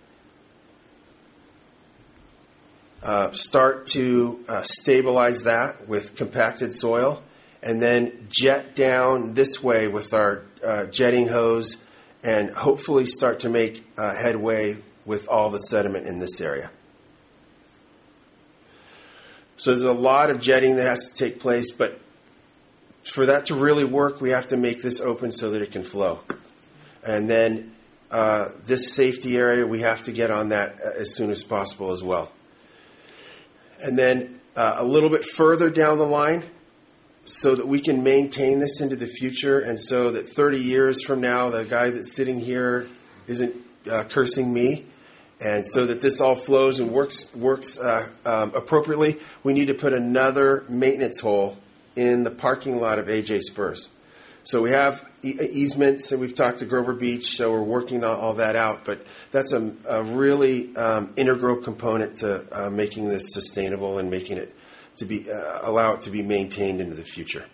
Uh, start to uh, stabilize that with compacted soil, and then jet down this way with our uh, jetting hose, and hopefully start to make uh, headway with all the sediment in this area. So there's a lot of jetting that has to take place, but for that to really work, we have to make this open so that it can flow. And then uh, this safety area, we have to get on that as soon as possible as well. And then uh, a little bit further down the line, so that we can maintain this into the future, and so that thirty years from now, the guy that's sitting here isn't uh, cursing me, and so that this all flows and works works uh, um, appropriately, we need to put another maintenance hole in the parking lot of A J Spurs. So we have e- easements, and we've talked to Grover Beach, so we're working all, all that out, but that's a, a really um, integral component to uh, making this sustainable and making it to be uh, allow it to be maintained into the future.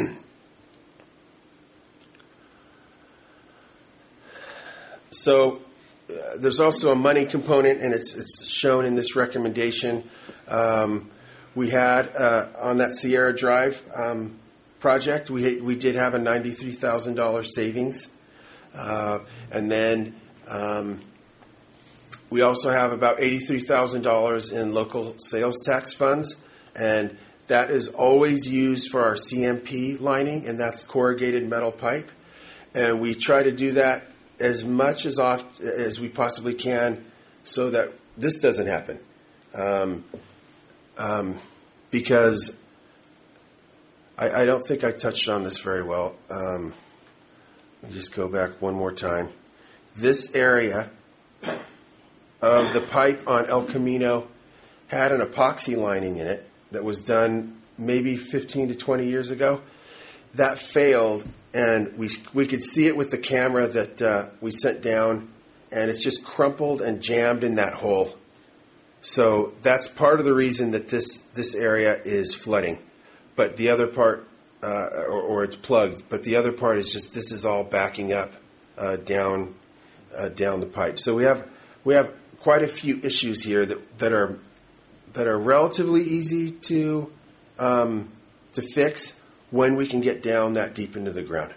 So uh, there's also a money component, and it's it's shown in this recommendation. Um, we had uh, on that Sierra Drive um, project, we we did have a ninety-three thousand dollars savings, uh, and then um, we also have about eighty-three thousand dollars in local sales tax funds. And that is always used for our C M P lining, and that's corrugated metal pipe. And we try to do that as much as oft as we possibly can so that this doesn't happen. Um, um, because I, I don't think I touched on this very well. Um, let me just go back one more time. This area of the pipe on El Camino had an epoxy lining in it that was done maybe fifteen to twenty years ago. That failed, and we we could see it with the camera that uh, we sent down, and it's just crumpled and jammed in that hole. So that's part of the reason that this, this area is flooding. But the other part, uh, or, or it's plugged, but the other part is just this is all backing up uh, down uh, down the pipe. So we have we have quite a few issues here that, that are that are relatively easy to um, to fix when we can get down that deep into the ground.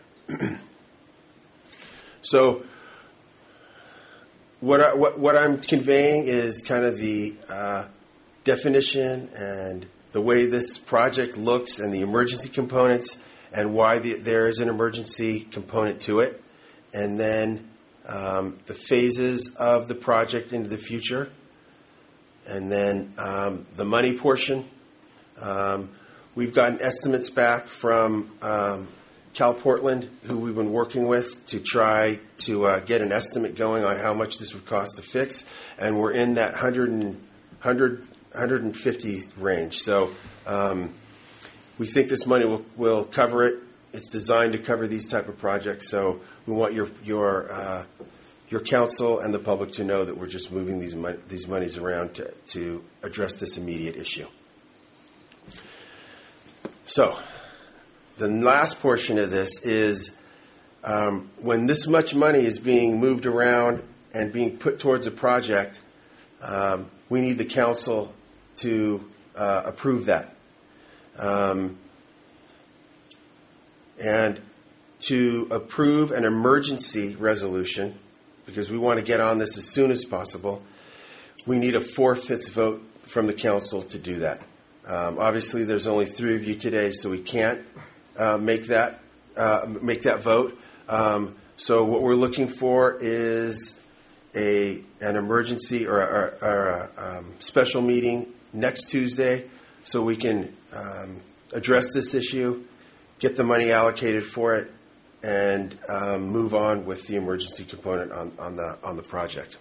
So what, I, what what I'm conveying is kind of the uh, definition and the way this project looks and the emergency components and why the, there is an emergency component to it, and then um, the phases of the project into the future. And then um, the money portion, um, we've gotten estimates back from um, Cal Portland, who we've been working with to try to uh, get an estimate going on how much this would cost to fix. And we're in that one hundred, one hundred, one hundred fifty range. So um, we think this money will, will cover it. It's designed to cover these type of projects. So we want your your uh, your council and the public to know that we're just moving these mon- these monies around to, to address this immediate issue. So the last portion of this is um, when this much money is being moved around and being put towards a project, um, we need the council to uh, approve that. Um, and to approve an emergency resolution, because we want to get on this as soon as possible, we need a four-fifths vote from the council to do that. Um, obviously, there's only three of you today, so we can't uh, make that uh, make that vote. Um, so what we're looking for is a an emergency or a, or a um, special meeting next Tuesday, so we can um, address this issue, get the money allocated for it, and um, move on with the emergency component on, on the on the project.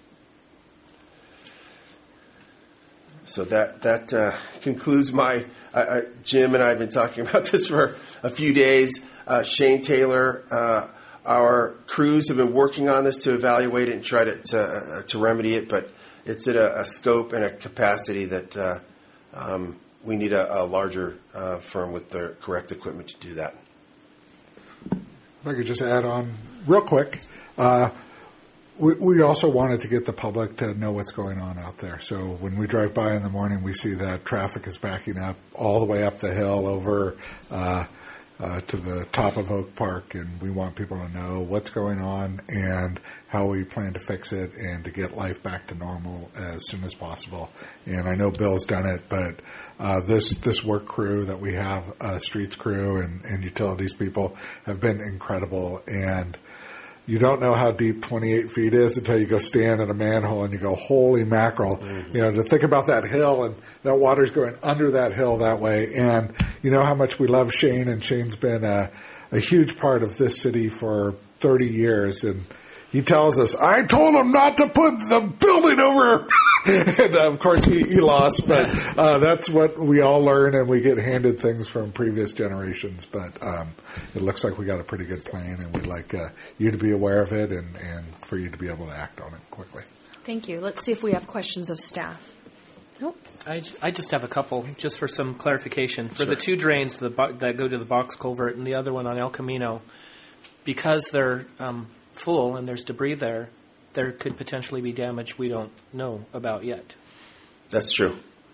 So that that uh, concludes my. Uh, uh, Jim and I have been talking about this for a few days. Uh, Shane Taylor, uh, our crews have been working on this to evaluate it and try to to, uh, to remedy it, but it's at a, a scope and a capacity that uh, um, we need a, a larger uh, firm with the correct equipment to do that. If I could just add on real quick, uh, we, we also wanted to get the public to know what's going on out there. So when we drive by in the morning, we see that traffic is backing up all the way up the hill over uh, uh, to the top of Oak Park, and we want people to know what's going on and how we plan to fix it and to get life back to normal as soon as possible. And I know Bill's done it, but uh, this this work crew that we have, uh, streets crew and, and utilities people, have been incredible. And you don't know how deep twenty-eight feet is until you go stand in a manhole and you go, holy mackerel. Mm-hmm. You know, to think about that hill and that water's going under that hill that way. And you know how much we love Shane, and Shane's been a, a huge part of this city for thirty years. And he tells us, I told him not to put the building over. And uh, of course he, he lost, but uh, that's what we all learn, and we get handed things from previous generations. But um, it looks like we got a pretty good plan, and we'd like uh, you to be aware of it and, and for you to be able to act on it quickly. Thank you. Let's see if we have questions of staff. Nope. I, I just have a couple, just for some clarification. For Sure. the two drains the bo- that go to the box culvert and the other one on El Camino, because they're um, full and there's debris there, there could potentially be damage we don't know about yet. That's true.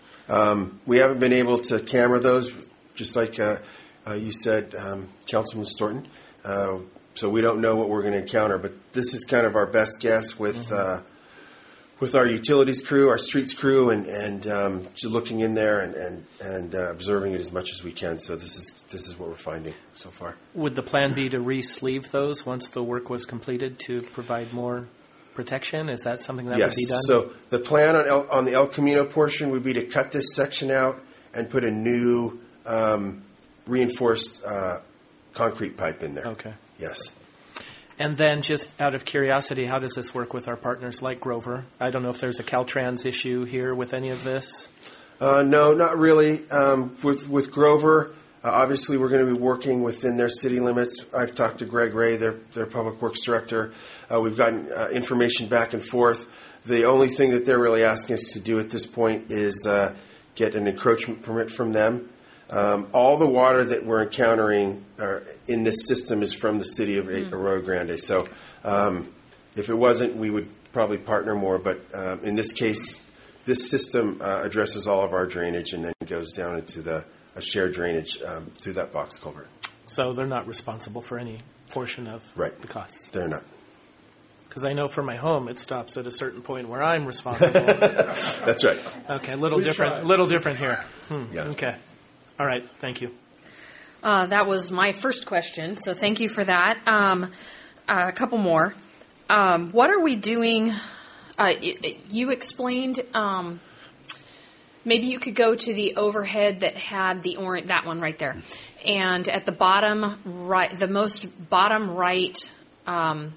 Um, we haven't been able to camera those, just like uh, uh, you said, um, Councilman Storton. Uh, so we don't know what we're going to encounter, but this is kind of our best guess with mm-hmm. uh, with our utilities crew, our streets crew, and and um, just looking in there and and, and uh, observing it as much as we can. So this is this is what we're finding so far. Would the plan be to re-sleeve those once the work was completed to provide more protection? Is that something that yes. would be done? So the plan on El, on the El Camino portion would be to cut this section out and put a new um, reinforced uh, concrete pipe in there. Okay. Yes. And then just out of curiosity, how does this work with our partners like Grover? I don't know if there's a Caltrans issue here with any of this. Uh, no, not really. Um, with with Grover, uh, obviously we're going to be working within their city limits. I've talked to Greg Ray, their their public works director. Uh, we've gotten uh, information back and forth. The only thing that they're really asking us to do at this point is uh, get an encroachment permit from them. Um, all the water that we're encountering uh, in this system is from the city of mm. Arroyo Grande. So um, if it wasn't, we would probably partner more. But um, in this case, this system uh, addresses all of our drainage and then goes down into the a shared drainage um, through that box culvert. So they're not responsible for any portion of right. the costs? They're not. Because I know for my home, it stops at a certain point where I'm responsible. That's right. Okay, a little We different. try. Little different here. Hmm. Yeah. Okay. All right. Thank you. Uh, that was my first question, so thank you for that. Um, uh, a couple more. Um, what are we doing? Uh, y- you explained. Um, maybe you could go to the overhead that had the orange. That one right there, and at the bottom right, the most bottom right um,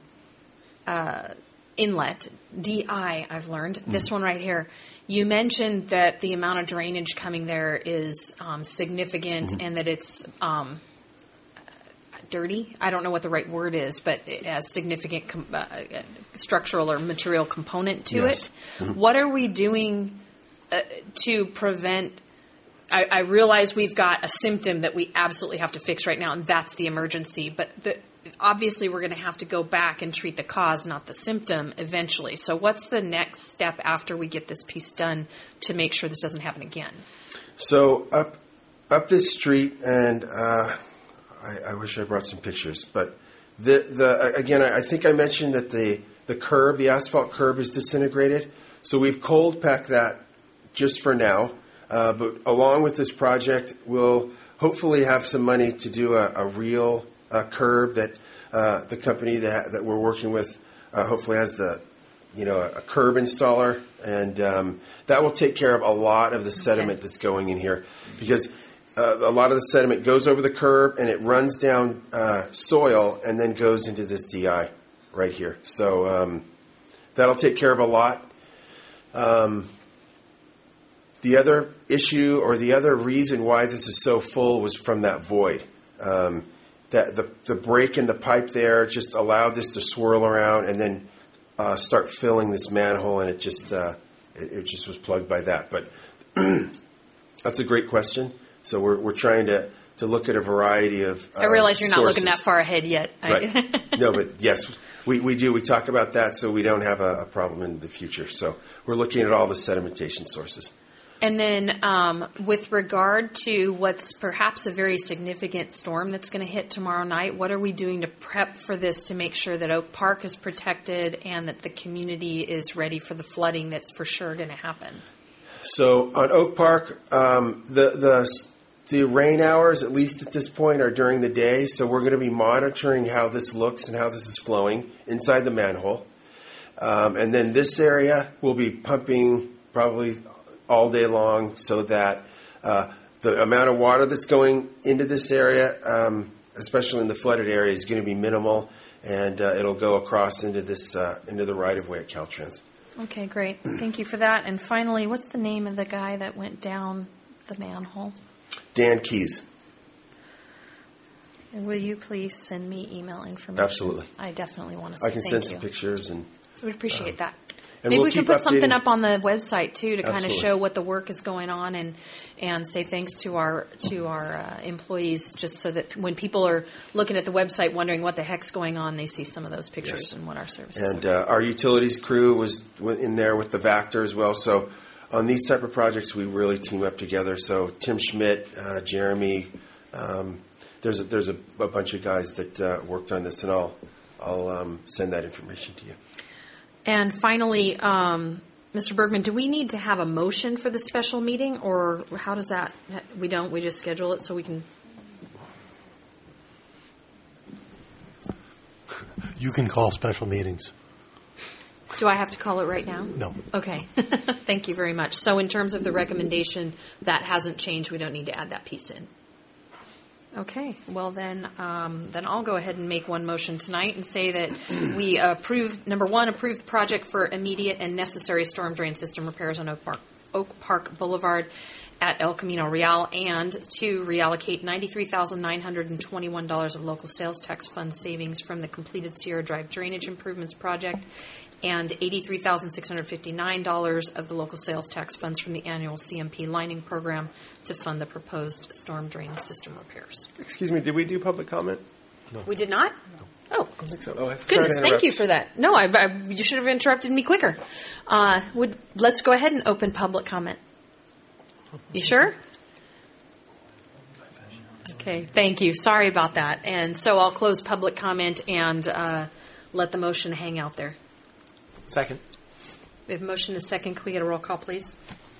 uh, inlet. D I, I've learned. Mm. This one right here. You mentioned that the amount of drainage coming there is um, significant mm-hmm. and that it's um, dirty. I don't know what the right word is, but it has significant com- uh, structural or material component to yes. it. Mm-hmm. What are we doing uh, to prevent... I, I realize we've got a symptom that we absolutely have to fix right now, and that's the emergency. But the, obviously we're going to have to go back and treat the cause, not the symptom, eventually. So what's the next step after we get this piece done to make sure this doesn't happen again? So up up this street, and uh, I, I wish I brought some pictures, but the the again, I, I think I mentioned that the the curb, the asphalt curb, is disintegrated. So we've cold packed that just for now. Uh, but along with this project, we'll hopefully have some money to do a, a real uh, curb that uh, the company that that we're working with uh, hopefully has the, you know, a, a curb installer, and um, that will take care of a lot of the sediment okay. that's going in here, because uh, a lot of the sediment goes over the curb and it runs down uh, soil and then goes into this D I right here. So um, that'll take care of a lot. Um, The other issue, or the other reason why this is so full, was from that void. Um, that the the break in the pipe there just allowed this to swirl around and then uh, start filling this manhole, and it just uh, it, it just was plugged by that. But that's a great question. So we're we're trying to, to look at a variety of. Uh, I realize you're not sources. looking that far ahead yet. Right. No, but yes, we, we do. We talk about that so we don't have a, a problem in the future. So we're looking at all the sedimentation sources. And then um, with regard to what's perhaps a very significant storm that's going to hit tomorrow night, what are we doing to prep for this to make sure that Oak Park is protected and that the community is ready for the flooding that's for sure going to happen? So on Oak Park, um, the, the, the rain hours, at least at this point, are during the day. So we're going to be monitoring how this looks and how this is flowing inside the manhole. Um, and then this area will be pumping probably all day long, so that uh, the amount of water that's going into this area, um, especially in the flooded area, is going to be minimal, and uh, it'll go across into this uh, into the right of way at Caltrans. Okay, great. Thank you for that. And finally, what's the name of the guy that went down the manhole? Dan Keys. And will you please send me email information? Absolutely. I definitely want to say I can thank send you. some pictures and. We'd appreciate uh, that. And Maybe we'll we can keep put something updating. up on the website too to kind of Absolutely. show what the work is going on and and say thanks to our to our uh, employees, just so that when people are looking at the website wondering what the heck's going on, they see some of those pictures Yes. and what our services And are. uh, our utilities crew was w- in there with the Vactor as well. So on these type of projects, we really team up together. So Tim Schmidt, uh, Jeremy, um, there's a, there's a, a bunch of guys that uh, worked on this, and I'll I'll um, send that information to you. And finally, um, Mister Bergman, do we need to have a motion for the special meeting, or how does that? We don't. We just schedule it so we can. You can call special meetings. Do I have to call it right now? No. Okay. Thank you very much. So in terms of the recommendation, that hasn't changed. We don't need to add that piece in. Okay. Well, then um, then I'll go ahead and make one motion tonight and say that we approve, number one, approve the project for immediate and necessary storm drain system repairs on Oak Park, Oak Park Boulevard at El Camino Real, and to reallocate ninety-three thousand nine hundred twenty-one dollars of local sales tax fund savings from the completed Sierra Drive Drainage Improvements Project and eighty-three thousand six hundred fifty-nine dollars of the local sales tax funds from the annual C M P lining program to fund the proposed storm drain system repairs. Excuse me, did we do public comment? We did not? Oh, I think so. Oh, goodness, thank you for that. No, I, I, you should have interrupted me quicker. Uh, would let's go ahead and open public comment. You sure? Okay, thank you. Sorry about that. And so I'll close public comment and uh, let the motion hang out there. Second. We have a motion and a second. Can we get a roll call, please?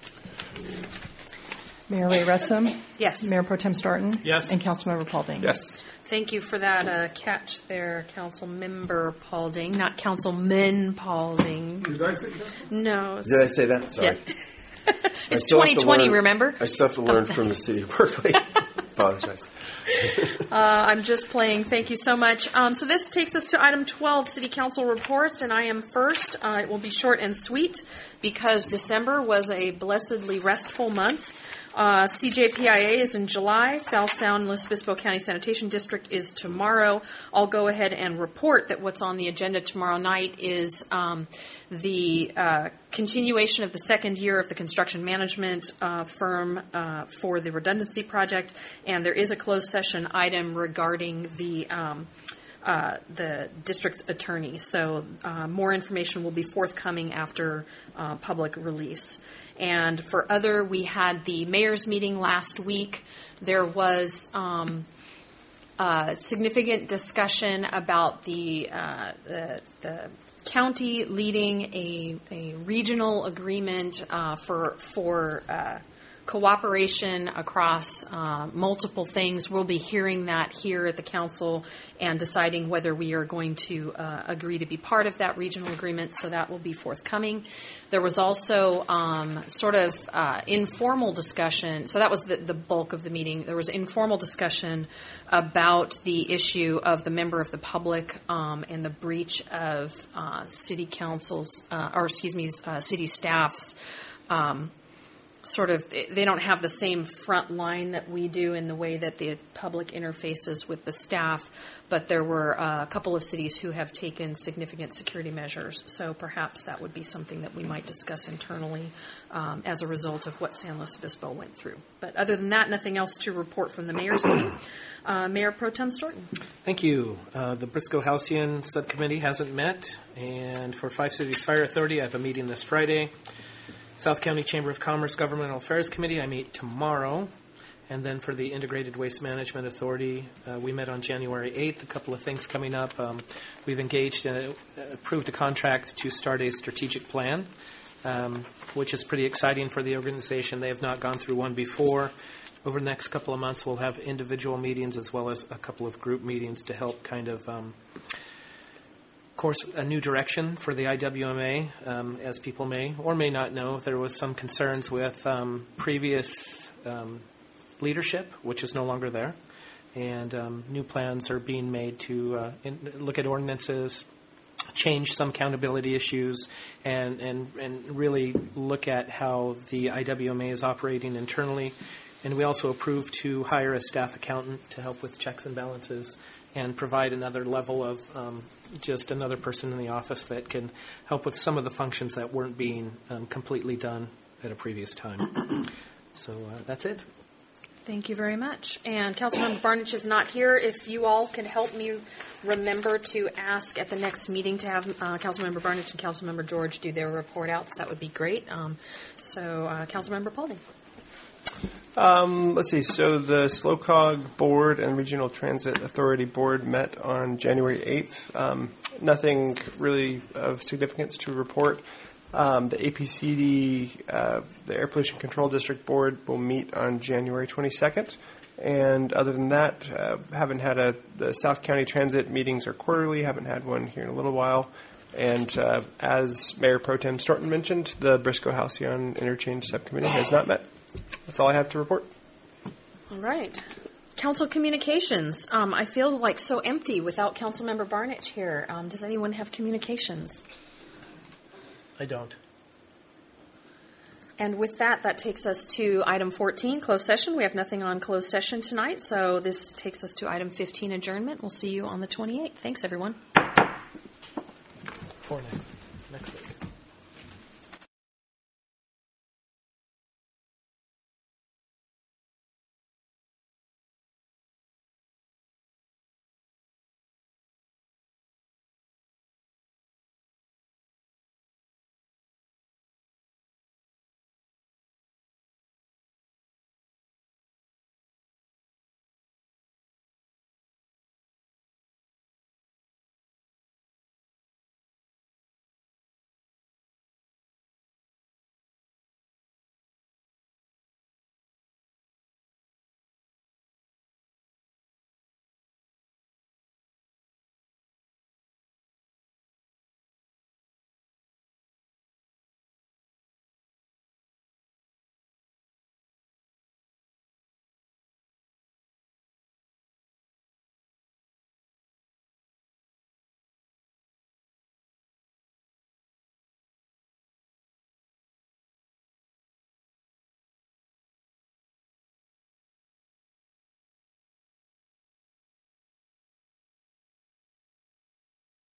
Mayor Ray Russum? Yes. Mayor Pro Tem Staunton? Yes. And Councilmember Paulding? Yes. Thank you for that uh, catch there, Council Member Paulding, not Councilman Paulding. Did I say No. Did I say that? Sorry. Yeah. I It's still have to twenty twenty, learn- remember? I still have to learn from the city of Berkeley. Apologize. Uh, I'm just playing. Thank you so much. Um, so this takes us to item twelve, City Council reports, and I am first. Uh, it will be short and sweet because December was a blessedly restful month. Uh, C J P I A is in July. South Sound Los Obispo County Sanitation District is tomorrow. I'll go ahead and report that what's on the agenda tomorrow night is um, the uh, continuation of the second year of the construction management uh, firm uh, for the redundancy project, and there is a closed session item regarding the um, uh, the district's attorney. So uh, more information will be forthcoming after uh, public release. And for other, we had the mayor's meeting last week. There was um, uh, significant discussion about the, uh, the, the county leading a, a regional agreement uh, for for uh, cooperation across uh, multiple things. We'll be hearing that here at the council and deciding whether we are going to uh, agree to be part of that regional agreement, so that will be forthcoming. There was also um, sort of uh, informal discussion, so that was the, the bulk of the meeting. There was informal discussion about the issue of the member of the public um, and the breach of uh, city council's, uh, or excuse me, uh, city staff's um, sort of, they don't have the same front line that we do in the way that the public interfaces with the staff, but there were uh, a couple of cities who have taken significant security measures, so perhaps that would be something that we might discuss internally um, as a result of what San Luis Obispo went through. But other than that, nothing else to report from the mayor's meeting. Uh, Mayor Pro Tem Staunton. Thank you. Uh, the Briscoe Halcyon Subcommittee hasn't met, and for Five Cities Fire Authority, I have a meeting this Friday. South County Chamber of Commerce Governmental Affairs Committee, I meet tomorrow. And then for the Integrated Waste Management Authority, uh, we met on January eighth. A couple of things coming up. Um, we've engaged and approved a contract to start a strategic plan, um, which is pretty exciting for the organization. They have not gone through one before. Over the next couple of months, we'll have individual meetings as well as a couple of group meetings to help kind of um, course a new direction for the I W M A. Um, as people may or may not know, there was some concerns with um, previous um, leadership, which is no longer there, and um, new plans are being made to uh, in, look at ordinances, change some accountability issues, and, and, and really look at how the I W M A is operating internally. And we also approved to hire a staff accountant to help with checks and balances and provide another level of um, just another person in the office that can help with some of the functions that weren't being um, completely done at a previous time. So uh, that's it. Thank you very much. And Councilmember Barnich is not here. If you all can help me remember to ask at the next meeting to have uh, Councilmember Barnich and Councilmember George do their report outs, that would be great. Um, so, uh, Councilmember Paulding. Um, let's see. So the SLOCOG Board and Regional Transit Authority Board met on January eighth. Um, nothing really of significance to report. Um, the A P C D, uh, the Air Pollution Control District Board, will meet on January twenty-second. And other than that, uh, haven't had a, the South County Transit meetings are quarterly, haven't had one here in a little while. And uh, as Mayor Pro Tem Storton mentioned, the Briscoe-Halcyon Interchange Subcommittee has not met. That's all I have to report. All right. Council communications. Um, I feel like so empty without Councilmember Barnich here. Um, does anyone have communications? I don't. And with that, that takes us to item fourteen, closed session. We have nothing on closed session tonight, so this takes us to item fifteen, adjournment. We'll see you on the twenty-eighth. Thanks, everyone. For next, next week.